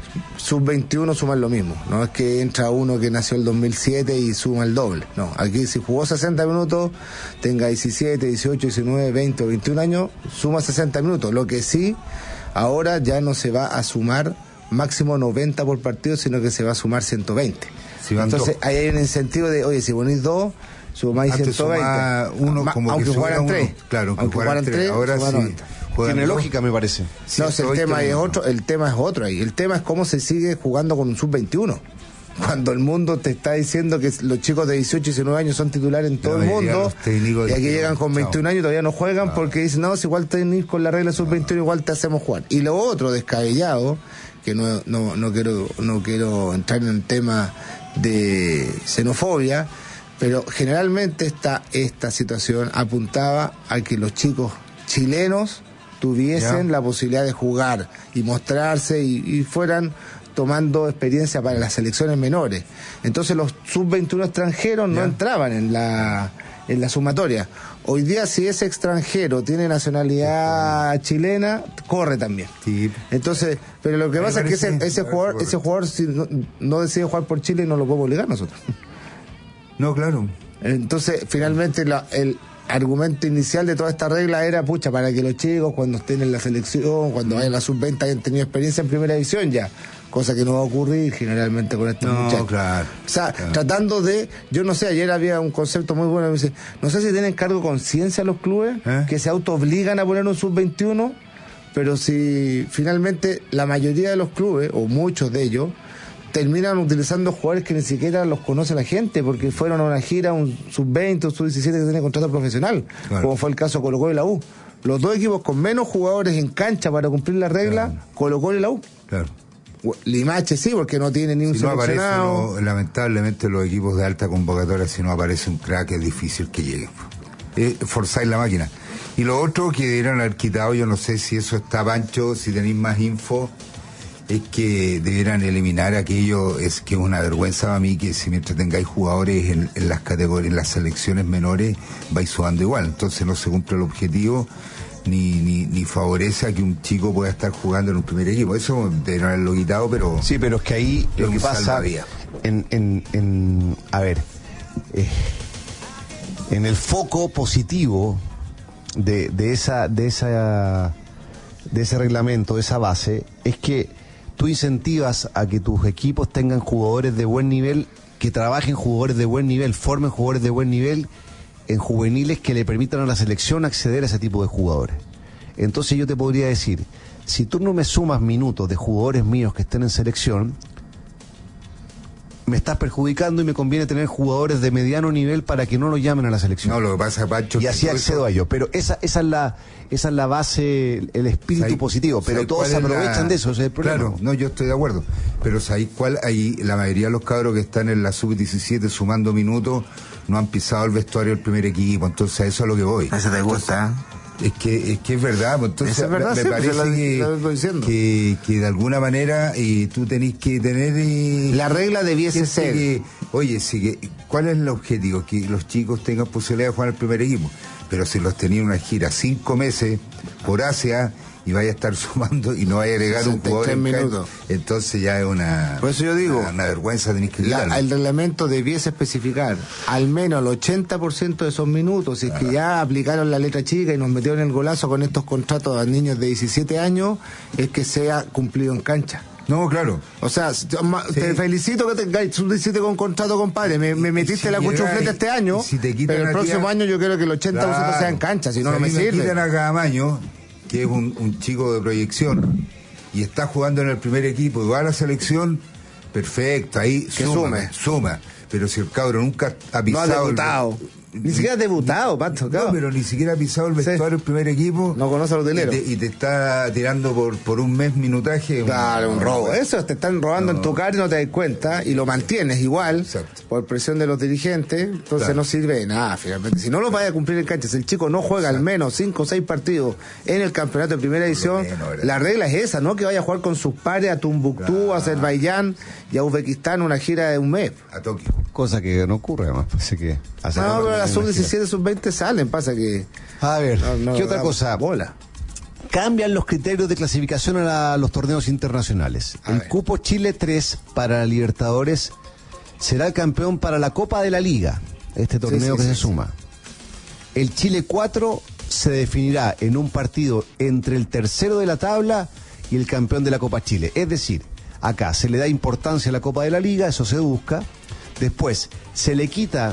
sub-21 suman lo mismo. No es que entra uno que nació el 2007 y suma el doble. No, aquí si jugó 60 minutos, tenga 17, 18, 19, 20 o 21 años, suma 60 minutos. Lo que sí, ahora ya no se va a sumar máximo 90 por partido, sino que se va a sumar 120. Entonces ahí hay un incentivo de, oye, si ponís 2, sumáis 120. Uno, como aunque jugaran 3. Claro, aunque jugaran 3, ahora sí. Tiene lógica, me parece. Sí, no, el tema es otro ahí. El tema es cómo se sigue jugando con un sub-21. Cuando el mundo te está diciendo que los chicos de 18 y 19 años son titulares en todo el mundo, y aquí llegan con 21 años y todavía no juegan porque dicen, no, si igual tenés con la regla sub-21 igual te hacemos jugar. Y lo otro descabellado, que no quiero entrar en el tema de xenofobia, pero generalmente esta situación apuntaba a que los chicos chilenos tuviesen la posibilidad de jugar y mostrarse y fueran tomando experiencia para las selecciones menores. Entonces los sub-21 extranjeros no entraban en la sumatoria. Hoy día, si ese extranjero tiene nacionalidad chilena, corre también. Sí. Entonces, pero lo que pasa es que ese jugador si no decide jugar por Chile, no lo podemos obligar nosotros. No, claro. Entonces, finalmente el argumento inicial de toda esta regla era, para que los chicos cuando estén en la selección, cuando vayan a la sub-20 hayan tenido experiencia en primera división ya, cosa que no va a ocurrir generalmente con estos muchachos. Claro, o sea, tratando de, yo no sé, ayer había un concepto muy bueno, me dice, no sé si tienen cargo conciencia los clubes, que se auto-obligan a poner un sub-21, pero si finalmente la mayoría de los clubes, o muchos de ellos, terminan utilizando jugadores que ni siquiera los conoce la gente, porque fueron a una gira, un sub-20 o sub-17 que tiene contrato profesional, como fue el caso de Colo-Colo y la U. Los dos equipos con menos jugadores en cancha para cumplir la regla, Colo-Colo y la U. Claro. Limache sí, porque no tiene ni un seleccionado. Lamentablemente los equipos de alta convocatoria, si no aparece un crack, es difícil que llegue. Forzáis la máquina. Y lo otro que debieran haber quitado, yo no sé si eso está, Pancho, si tenéis más info, es que debieran eliminar aquello, es que es una vergüenza para mí que si mientras tengáis jugadores en las categorías, en las selecciones menores, vais sudando igual. Entonces no se cumple el objetivo ni favorece a que un chico pueda estar jugando en un primer equipo. Eso deberían haberlo quitado, pero... Sí, pero es que ahí lo que pasa en el foco positivo de ese reglamento, de esa base, es que tú incentivas a que tus equipos tengan jugadores de buen nivel, que trabajen jugadores de buen nivel, formen jugadores de buen nivel en juveniles que le permitan a la selección acceder a ese tipo de jugadores. Entonces yo te podría decir, si tú no me sumas minutos de jugadores míos que estén en selección, me estás perjudicando y me conviene tener jugadores de mediano nivel para que no lo llamen a la selección. No, lo que pasa, Pancho, y así accedo a ellos. Pero esa es la base, el espíritu positivo. Pero todos se aprovechan de eso, ese es el problema. Claro, no, yo estoy de acuerdo. Pero ¿sabéis cuál? Ahí la mayoría de los cabros que están en la sub-17 sumando minutos no han pisado el vestuario del primer equipo. Entonces a eso es lo que voy. Eso te gusta, Es que es verdad, pues entonces es verdad, me parece que de alguna manera tú tenés que tener... la regla debiese ser... ¿cuál es el objetivo? Que los chicos tengan posibilidad de jugar al primer equipo. Pero si los tenía en una gira 5 meses por Asia y vaya a estar sumando y no vaya a agregar un jugador en minutos, entonces ya es una... Por eso yo digo... Una vergüenza, tenés que quitarlo. El reglamento debiese especificar al menos el 80% de esos minutos. Si es que ya aplicaron la letra chica y nos metieron el golazo con estos contratos a niños de 17 años, es que sea cumplido en cancha. No, claro. O sea, te felicito que tengáis un 17 con contrato, compadre. Me metiste la cuchufleta este año, pero el próximo año yo quiero que el 80% sea en cancha, si no, no me sirve. Me quitan a Camaño, que es un chico de proyección, y está jugando en el primer equipo y va a la selección, perfecto, ahí suma. Pero si el cabro nunca ha pisado... No ha debutado. Ni siquiera ha debutado, Pato. No, pero ni siquiera ha pisado el vestuario del primer equipo. No conoce al hotelero. Y te está tirando por un mes minutaje. Claro, un robo. Eso te están robando en tu cara y no te das cuenta. Y lo mantienes igual. Exacto. Por presión de los dirigentes. Entonces no sirve de nada, finalmente. Si no lo vaya a cumplir en cancha, si el chico no juega al menos 5 o 6 partidos en el campeonato de primera edición, la regla es esa, no que vaya a jugar con sus pares a Tumbuctú, a Azerbaiyán y a Uzbekistán una gira de un mes. A Tokio. Cosa que no ocurre, además. Parece que no, pero las sub-17, sub-20 salen, pasa que... A ver, ¿qué otra cosa? Bola. Cambian los criterios de clasificación a los torneos internacionales. El cupo Chile 3 para Libertadores será el campeón para la Copa de la Liga, este torneo que se suma. El Chile 4 se definirá en un partido entre el tercero de la tabla y el campeón de la Copa Chile. Es decir, acá se le da importancia a la Copa de la Liga, eso se busca. Después se le quita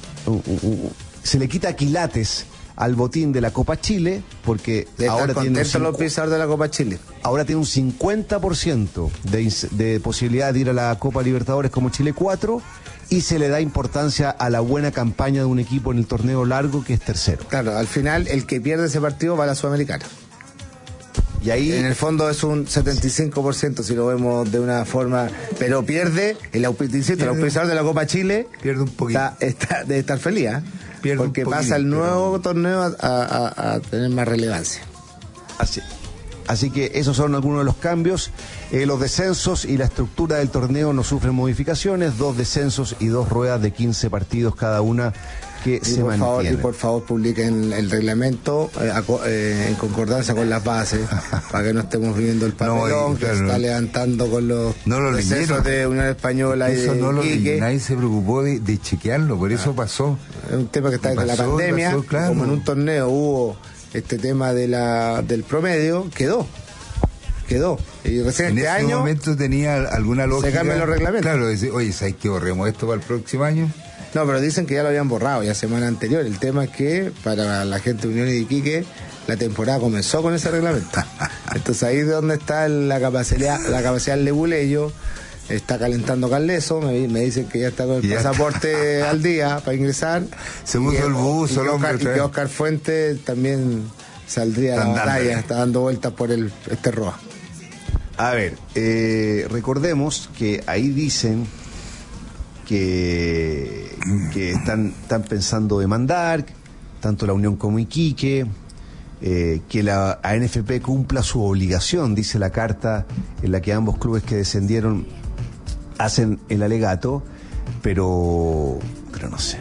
quilates al botín de la Copa Chile, porque ahora tiene los pisadores de la Copa Chile. Ahora tiene un 50% de posibilidad de ir a la Copa Libertadores como Chile 4, y se le da importancia a la buena campaña de un equipo en el torneo largo, que es tercero. Claro, al final el que pierde ese partido va a la Sudamericana. Y ahí en el fondo es un 75% si lo vemos de una forma, pero pierde el auspiciador de la Copa Chile, pierde un poquito. Debe estar feliz, porque pasa el nuevo torneo a tener más relevancia. Así que esos son algunos de los cambios. Los descensos y la estructura del torneo no sufren modificaciones. 2 descensos y 2 ruedas de 15 partidos cada una que se mantienen. Y por favor publiquen el reglamento en concordancia con las bases, para que no estemos viviendo el papelón que se está levantando con los descensos de Unión Española eso y de Iquique. Nadie se preocupó de chequearlo, por eso pasó. Es un tema que está desde la pandemia, claro. Como en un torneo hubo este tema del promedio, quedó. Y recién en este ese año momento tenía alguna lógica. Se cambian los reglamentos. Claro, decir, oye, ¿sabes qué? Borremos esto para el próximo año. No, pero dicen que ya lo habían borrado ya semana anterior. El tema es que para la gente de Unión y de Iquique la temporada comenzó con ese reglamento. Entonces ahí es donde está la capacidad del Lebuleyo. Está calentando Carleso, me dicen que ya está con el pasaporte al día para ingresar. Se puso el bus, y que Oscar Fuentes también saldría a la batalla, está dando vueltas por este Roa. A ver, recordemos que ahí dicen que están pensando demandar, tanto la Unión como Iquique, que la ANFP cumpla su obligación, dice la carta en la que ambos clubes que descendieron hacen el alegato, pero no sé,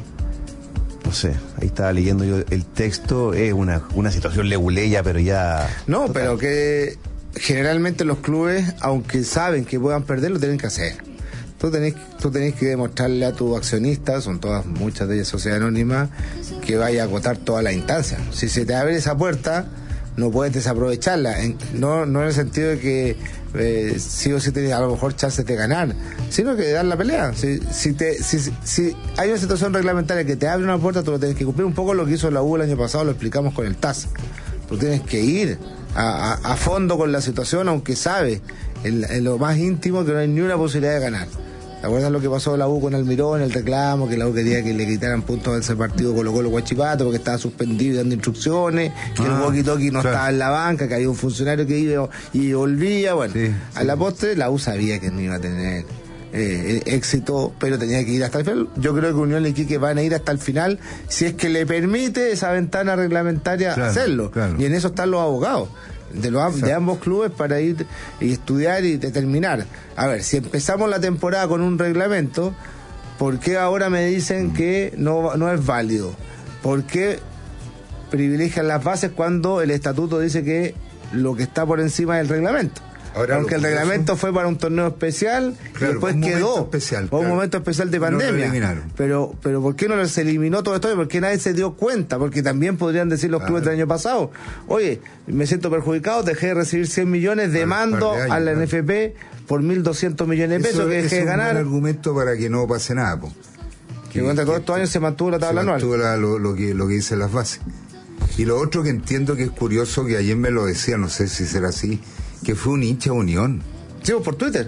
ahí estaba leyendo yo el texto, es una situación leguleya, pero ya... No, total. Pero que generalmente los clubes, aunque saben que puedan perder, lo tienen que hacer. Tú tenés que demostrarle a tus accionistas, son muchas de ellas sociedades anónimas, que vaya a agotar todas las instancias. Si se te abre esa puerta, no puedes desaprovecharla, no en el sentido de que sí o sí tienes a lo mejor chances de ganar, sino que de dar la pelea. Si hay una situación reglamentaria que te abre una puerta, tú lo tienes que cumplir. Un poco lo que hizo la U el año pasado, lo explicamos con el TAS. Tú tienes que ir a fondo con la situación, aunque sabes en lo más íntimo que no hay ni una posibilidad de ganar. ¿Te acuerdas lo que pasó la U con Almirón, el reclamo, que la U quería que le quitaran puntos a ese partido Colo-Colo Huachipato porque estaba suspendido y dando instrucciones, que el walkie-talkie no estaba en la banca, que había un funcionario que iba y volvía? Bueno, a la postre la U sabía que no iba a tener éxito, pero tenía que ir hasta el final. Yo creo que Unión y Iquique van a ir hasta el final, si es que le permite esa ventana reglamentaria hacerlo. Y en eso están los abogados de ambos clubes para ir y estudiar y determinar. A ver, si empezamos la temporada con un reglamento, ¿por qué ahora me dicen que no es válido? ¿Por qué privilegian las bases cuando el estatuto dice que lo que está por encima del reglamento? Ahora, aunque el reglamento fue para un torneo especial, claro, después quedó un momento especial de pandemia. Pero ¿por qué no se eliminó todo esto? ¿Por qué nadie se dio cuenta? Porque también podrían decir los clubes del año pasado: oye, me siento perjudicado, dejé de recibir 100 millones, demando a la NFP por 1.200 millones de pesos que dejé de ganar. Es un argumento para que no pase nada, que durante todos estos años se mantuvo la tabla anual. Se mantuvo lo que dicen las bases. Y lo otro que entiendo que es curioso, que ayer me lo decía, no sé si será así, que fue un hincha Unión. Sí, por Twitter.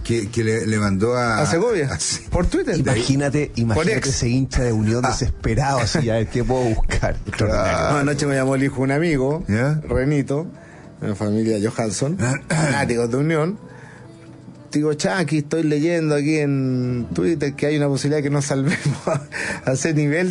Que le mandó a Segovia, por Twitter. Imagínate ese hincha de Unión desesperado, así, a ver qué puedo buscar. Anoche me llamó el hijo de un amigo, Renito, de la familia Johansson, fanáticos de Unión. Digo, aquí estoy leyendo aquí en Twitter que hay una posibilidad que nos salvemos a ese nivel.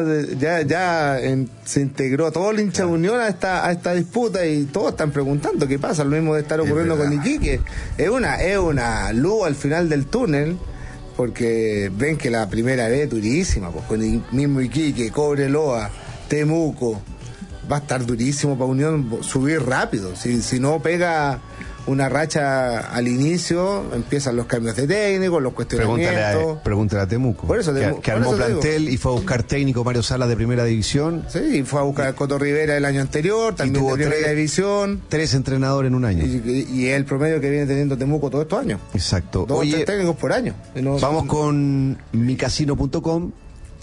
Se integró todo el hincha de Unión a esta disputa y todos están preguntando qué pasa. Lo mismo de estar ocurriendo con Iquique. Es una luz al final del túnel, porque ven que la primera vez durísima, pues con el mismo Iquique, Cobreloa, Temuco, va a estar durísimo para Unión subir rápido. Si no pega una racha al inicio, empiezan los cambios de técnico, los cuestionamientos. Pregúntale a Temuco. Por eso, que armó plantel y fue a buscar técnico Mario Salas de primera división. Sí, y fue a buscar a Coto Rivera el año anterior, también de primera división. 3 entrenadores en un año. Y es el promedio que viene teniendo Temuco todos estos años. Exacto. 2 o 3 técnicos por año. Vamos con micasino.com,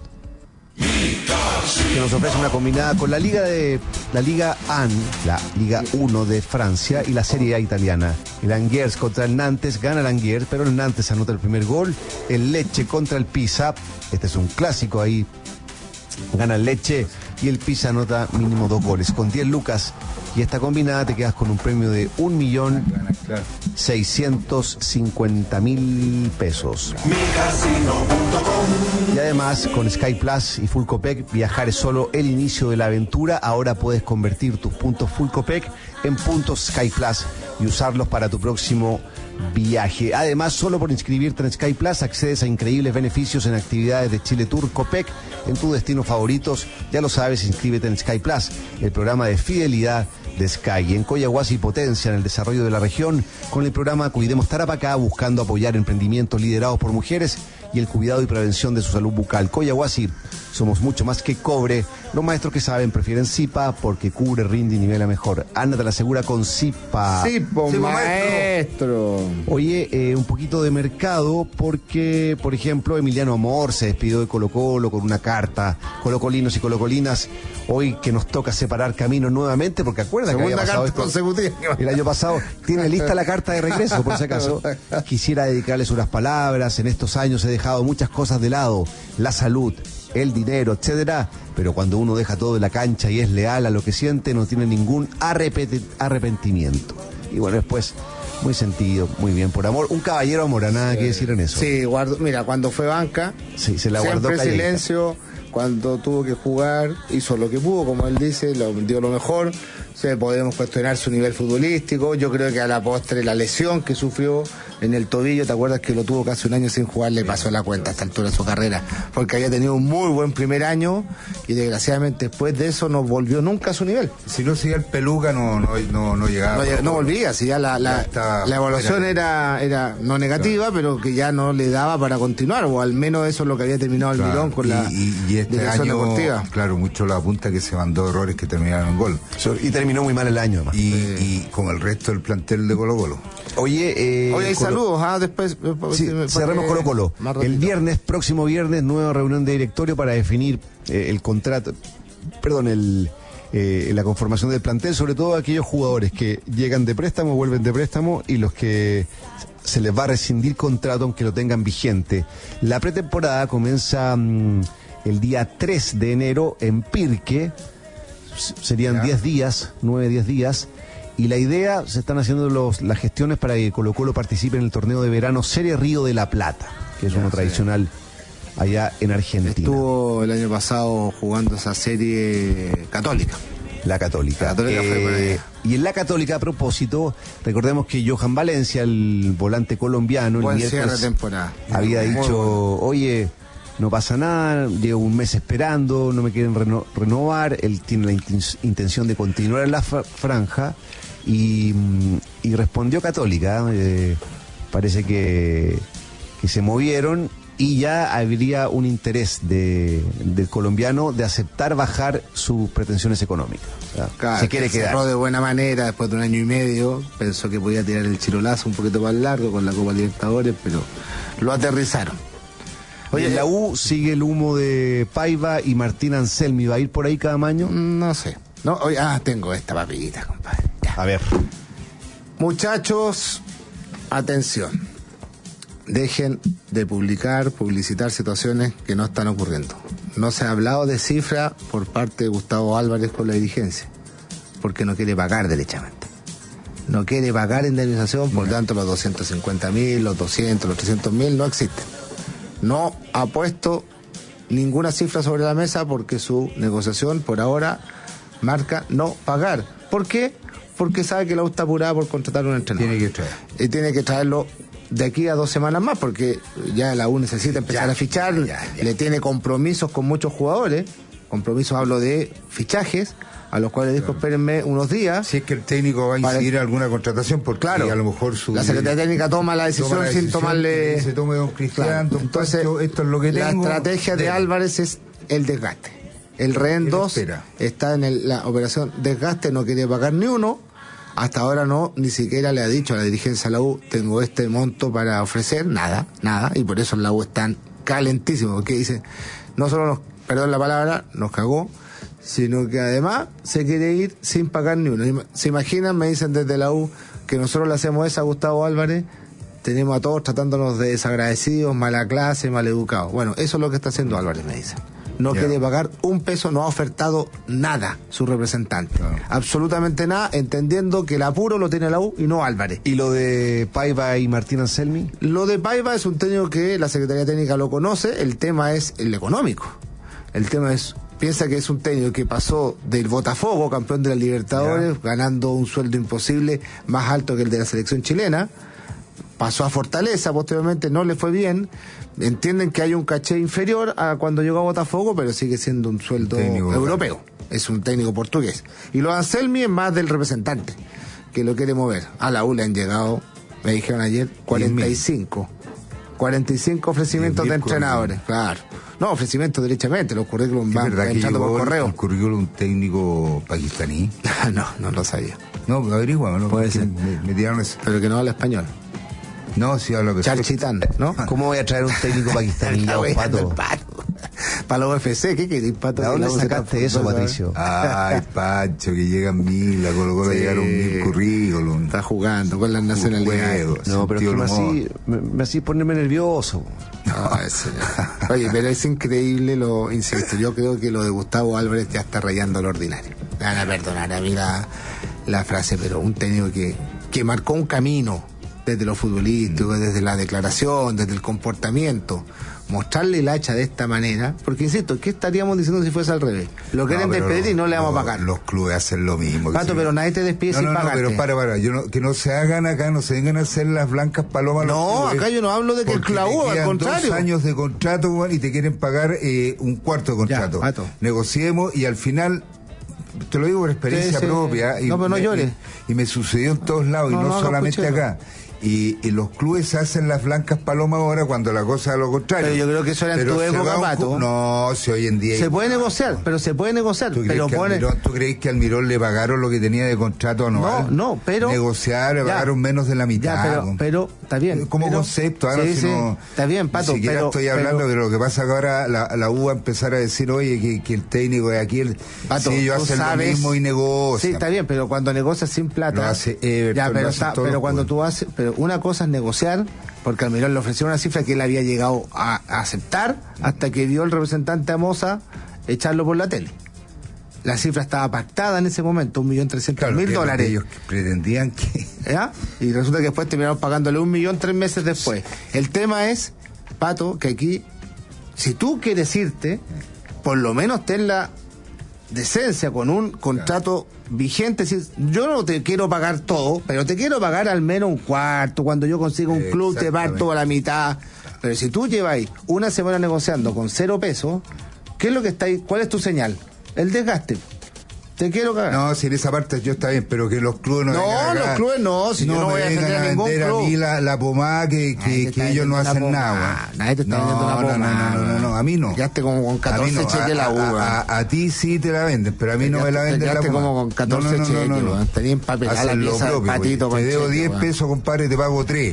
que nos ofrece una combinada con la Liga AN, la Liga 1 de Francia y la Serie A italiana. El Angers contra el Nantes, gana el Angers, pero el Nantes anota el primer gol. El Lecce contra el Pisa, este es un clásico ahí, gana el Lecce y el Pisa anota mínimo 2 goles. Con 10 lucas y esta combinada te quedas con un premio de 1.650.000 pesos. Y además, con Sky Plus y Full Copec, viajar es solo el inicio de la aventura. Ahora puedes convertir tus puntos Full Copec en puntos Sky Plus y usarlos para tu próximo viaje. Además, solo por inscribirte en Sky Plus accedes a increíbles beneficios en actividades de Chile Tour Copec en tus destinos favoritos. Ya lo sabes, inscríbete en Sky Plus, el programa de fidelidad de Sky. En Coyahuasi potencia en el desarrollo de la región con el programa Cuidemos Tarapacá, buscando apoyar emprendimientos liderados por mujeres y el cuidado y prevención de su salud bucal. Coyahuasi, somos mucho más que cobre. Los maestros que saben prefieren Zipa porque cubre, rinde y nivela mejor. Ana te la asegura con Zipa. Zipa, maestro. Oye, un poquito de mercado porque, por ejemplo, Emiliano Amor se despidió de Colo-Colo con una carta. Colocolinos y colocolinas, hoy que nos toca separar caminos nuevamente, porque acuerda que había pasado esto el año pasado. Tiene lista la carta de regreso, por si acaso. Quisiera dedicarles unas palabras. En estos años he dejado muchas cosas de lado, la salud, el dinero, etcétera, pero cuando uno deja todo en la cancha y es leal a lo que siente, no tiene ningún arrepentimiento. Y bueno, después, muy sentido, muy bien, por amor. Un caballero amor, nada que decir en eso. Sí, mira, cuando fue banca, se la guardó siempre silencio. Cuando tuvo que jugar, hizo lo que pudo, como él dice, dio lo mejor. Podemos cuestionar su nivel futbolístico. Yo creo que a la postre la lesión que sufrió en el tobillo, ¿te acuerdas que lo tuvo casi un año sin jugar? Le pasó la cuenta a esta altura de su carrera, porque había tenido un muy buen primer año y desgraciadamente después de eso no volvió nunca a su nivel. Si no seguía el Peluca no llegaba. No volvía, si ya la evaluación era no negativa, pero que ya no le daba para continuar, o al menos eso es lo que había terminado el Mirón con la este año deportiva. Claro, mucho la punta que se mandó errores que terminaron en gol. Y terminó muy mal el año, además. Y como el resto del plantel de Colo-Colo. Oye, hay saludos, después. Cerremos Colo-Colo. El próximo viernes, nueva reunión de directorio para definir el contrato, la conformación del plantel, sobre todo aquellos jugadores que llegan de préstamo, vuelven de préstamo, y los que se les va a rescindir contrato aunque lo tengan vigente. La pretemporada comienza el día 3 de enero en Pirque. Serían 10 días, 9-10 días, y la idea, se están haciendo las gestiones para que Colo-Colo participe en el torneo de verano Serie Río de la Plata, que es uno tradicional allá en Argentina. Estuvo el año pasado jugando esa serie Católica. La Católica. Fue por ahí. Y en la Católica, a propósito, recordemos que Johan Valencia, el volante colombiano, buen el miércoles cierre de temporada. había dicho, oye, no pasa nada, llevo un mes esperando, no me quieren renovar. Él tiene la intención de continuar en la franja y respondió Católica. Parece que se movieron y ya habría un interés del colombiano de aceptar bajar sus pretensiones económicas. Claro, se quiere quedar. Cerró de buena manera después de un año y medio. Pensó que podía tirar el chirolazo un poquito más largo con la Copa Libertadores, pero lo aterrizaron. Oye, en la U sigue el humo de Paiva y Martín Anselmi. ¿Va a ir por ahí cada año? No sé. Tengo esta papita, compadre. Ya. A ver. Muchachos, atención. dejen de publicitar situaciones que no están ocurriendo. No se ha hablado de cifra por parte de Gustavo Álvarez con la dirigencia, porque no quiere pagar derechamente. No quiere pagar indemnización, por tanto los 250.000, los 200, los 300.000 no existen. No ha puesto ninguna cifra sobre la mesa porque su negociación por ahora marca no pagar. ¿Por qué? Porque sabe que la U está apurada por contratar un entrenador. Tiene que traer. Y tiene que traerlo de aquí a 2 semanas más, porque ya la U necesita empezar a fichar, le tiene compromisos con muchos jugadores. Compromisos, hablo de fichajes, a los cuales dijo, espérenme unos días. Si es que el técnico va a incidir en alguna contratación, porque claro, a lo mejor la Secretaría Técnica toma la decisión sin tomarle... Se tome don Cristian, claro. Entonces, esto es lo que la tengo. estrategia de Álvarez es el desgaste. El Rehén 2 está en la operación desgaste, no quiere pagar ni uno. Hasta ahora no, ni siquiera le ha dicho a la dirigencia de la U, tengo este monto para ofrecer, nada, y por eso la U es tan calentísimo, porque dice, no solo nos, perdón la palabra, nos cagó, sino que además se quiere ir sin pagar ni uno. ¿Se imaginan? Me dicen desde la U que nosotros le hacemos eso a Gustavo Álvarez, tenemos a todos tratándonos de desagradecidos, mala clase, mal educados. Bueno, eso es lo que está haciendo Álvarez, me dicen. No quiere pagar un peso, no ha ofertado nada su representante. Absolutamente nada, entendiendo que el apuro lo tiene la U y no Álvarez. ¿Y lo de Paiva y Martín Anselmi? Lo de Paiva es un técnico que la Secretaría Técnica lo conoce, el tema es el económico. El tema es, piensa que es un técnico que pasó del Botafogo, campeón de la Libertadores, ganando un sueldo imposible, más alto que el de la selección chilena. Pasó a Fortaleza, posteriormente no le fue bien. Entienden que hay un caché inferior a cuando llegó a Botafogo, pero sigue siendo un sueldo europeo. Es un técnico portugués. Y lo de Anselmi es más del representante, que lo quiere mover. A la U le han llegado, me dijeron ayer, 45 ofrecimientos de entrenadores. Claro. No, ofrecimientos derechamente, los currículums van entrando por correo. ¿El currículum técnico pakistaní? No lo sabía. No, averigua, ¿no? Puede ser. Me tiraron eso. Pero que no habla español. No, sí habla perfecto. Charchitán, ¿no? ¿Cómo voy a traer un técnico pakistaní, Pato? Para la UFC, ¿qué querés, Pato? ¿De dónde sacaste eso, Patricio? Ay, Pancho, que llegan 1000, a Colo-Colo llegaron 1000 currículum. Está jugando con las nacionalidades. No, pero es que me hacía ponerme nervioso. Oye, pero es increíble insisto, yo creo que lo de Gustavo Álvarez ya está rayando lo ordinario. Me van a perdonar a mí la frase, pero un técnico que marcó un camino desde lo futbolístico, desde la declaración, desde el comportamiento, mostrarle el hacha de esta manera, porque insisto, ¿qué estaríamos diciendo si fuese al revés? Lo quieren despedir y no le vamos a pagar. Los clubes hacen lo mismo. Pato, pero nadie te despide sin pagarte. Pero para, que no se hagan acá, no se vengan a hacer las blancas palomas. No, acá yo no hablo de que el clavo, al contrario. 2 años de contrato, y te quieren pagar un cuarto de contrato. Ya, negociemos y al final... Te lo digo por experiencia propia. No, pero no llores. Y me sucedió en todos lados, y no solamente acá. Y los clubes hacen las blancas palomas ahora cuando la cosa es lo contrario. Pero yo creo que eso era en tu época, Pato. No, si hoy en día... Se puede negociar, pero se puede negociar. ¿Tú crees que a Almirón le pagaron lo que tenía de contrato anual? No, pero... Negociar, le pagaron menos de la mitad. Pero está bien. Como concepto, ahora está bien, Pato. Ni siquiera estoy hablando de lo que pasa que ahora la U va a empezar a decir, oye, que el técnico de aquí, Pato, ellos hacen lo mismo y negocian. Sí, está bien, pero cuando negocias sin plata... Lo hace Everton, pero cuando tú haces... Pero una cosa es negociar, porque Almirón le ofreció una cifra que él había llegado a aceptar hasta que vio el representante a Moza echarlo por la tele. La cifra estaba pactada en ese momento, $1.300.000. Ellos pretendían que... ¿Ya? Y resulta que después terminaron pagándole 1 millón 3 meses después. El tema es, Pato, que aquí, si tú quieres irte, por lo menos ten la decencia con un contrato vigente. Yo no te quiero pagar todo, pero te quiero pagar al menos un cuarto. Cuando yo consiga un club te parto a la mitad. Pero si tú llevas una semana negociando con 0 pesos, ¿qué es lo que está ahí? ¿Cuál es tu señal? El desgaste. Te quiero cagar. No, si en esa parte yo está bien, pero que los clubes no vengan los clubes no, si yo no voy a defender a ningún club. A mí la pomada que ellos no hacen nada. Nadie te está vendiendo una pomada. No, a mí no. Quedaste como con 14 cheques la uva. A ti sí te la venden, pero a mí no me la venden la pomada. Quedaste como con 14 cheques. No. Tenía empapelada la pieza del patito. Te debo 10 pesos, compadre, te pago 3.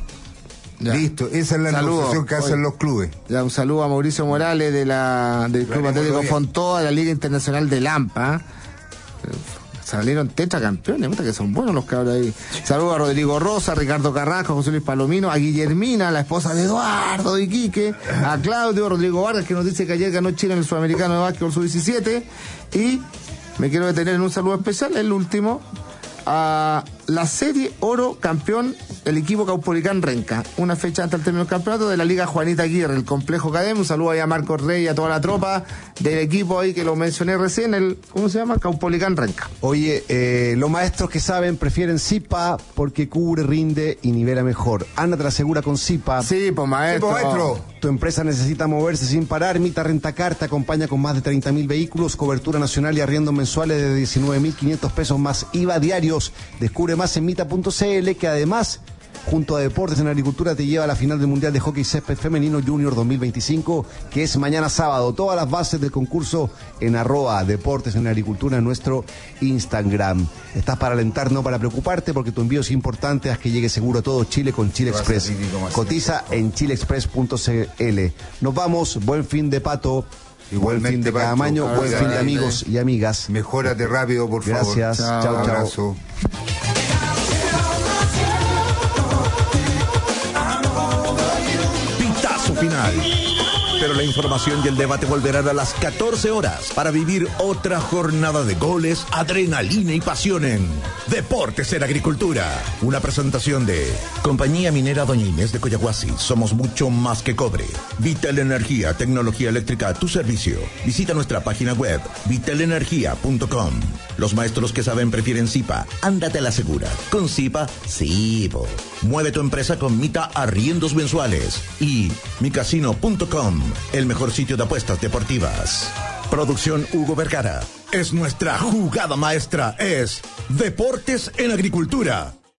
Listo, esa es la negociación que hacen los clubes. Un saludo a Mauricio Morales del Club Atlético Fontoa, de la Liga Internacional de Lampa. salieron tetracampeones, que son buenos los cabros ahí. Saludos a Rodrigo Rosa, a Ricardo Carrasco, a José Luis Palomino, a Guillermina, la esposa de Eduardo Iquique, a Claudio, Rodrigo Vargas, que nos dice que ayer ganó Chile en el Sudamericano de Básquetbol Sub-17, y me quiero detener en un saludo especial, el último, a la serie oro campeón, el equipo Caupolicán Renca, una fecha antes del término del campeonato de la Liga Juanita Aguirre, el complejo Cadem. Un saludo ahí a Marcos Rey y a toda la tropa del equipo ahí que lo mencioné recién, el, ¿cómo se llama? Caupolicán Renca. Oye, los maestros que saben prefieren Zipa porque cubre, rinde y nivela mejor. Ana te la asegura con Zipa. Sí, pues maestro. Sí, pues, maestro. Tu empresa necesita moverse sin parar. Mita Rentacar te acompaña con más de 30.000 vehículos, cobertura nacional y arriendos mensuales de 19.500 pesos más IVA diarios. Descubre más en mita.cl, que además, junto a Deportes en Agricultura, te lleva a la final del Mundial de Hockey Césped Femenino Junior 2025, que es mañana sábado. Todas las bases del concurso en @Deportes en Agricultura en nuestro Instagram. Estás para alentar, no para preocuparte, porque tu envío es importante. Haz que llegue seguro a todo Chile con Chile Express. Cotiza en chileexpress.cl. Nos vamos. Buen fin de Pato. Buen fin de Camaño. Buen fin de amigos y amigas. Mejórate rápido, por favor. Gracias. Chao, abrazo. Pitazo final. Pero la información y el debate volverán a las 14 horas para vivir otra jornada de goles, adrenalina y pasión en Deportes en Agricultura. Una presentación de Compañía Minera Doña Inés de Coyahuasi. Somos mucho más que cobre. Vital Energía, tecnología eléctrica a tu servicio. Visita nuestra página web, vitalenergia.com. Los maestros que saben prefieren Zipa. Ándate a la segura. Con Zipa, sí, po. Mueve tu empresa con Mita Arriendos Mensuales. Y micasino.com, el mejor sitio de apuestas deportivas. Producción Hugo Vergara. Es nuestra jugada maestra, es Deportes en Agricultura.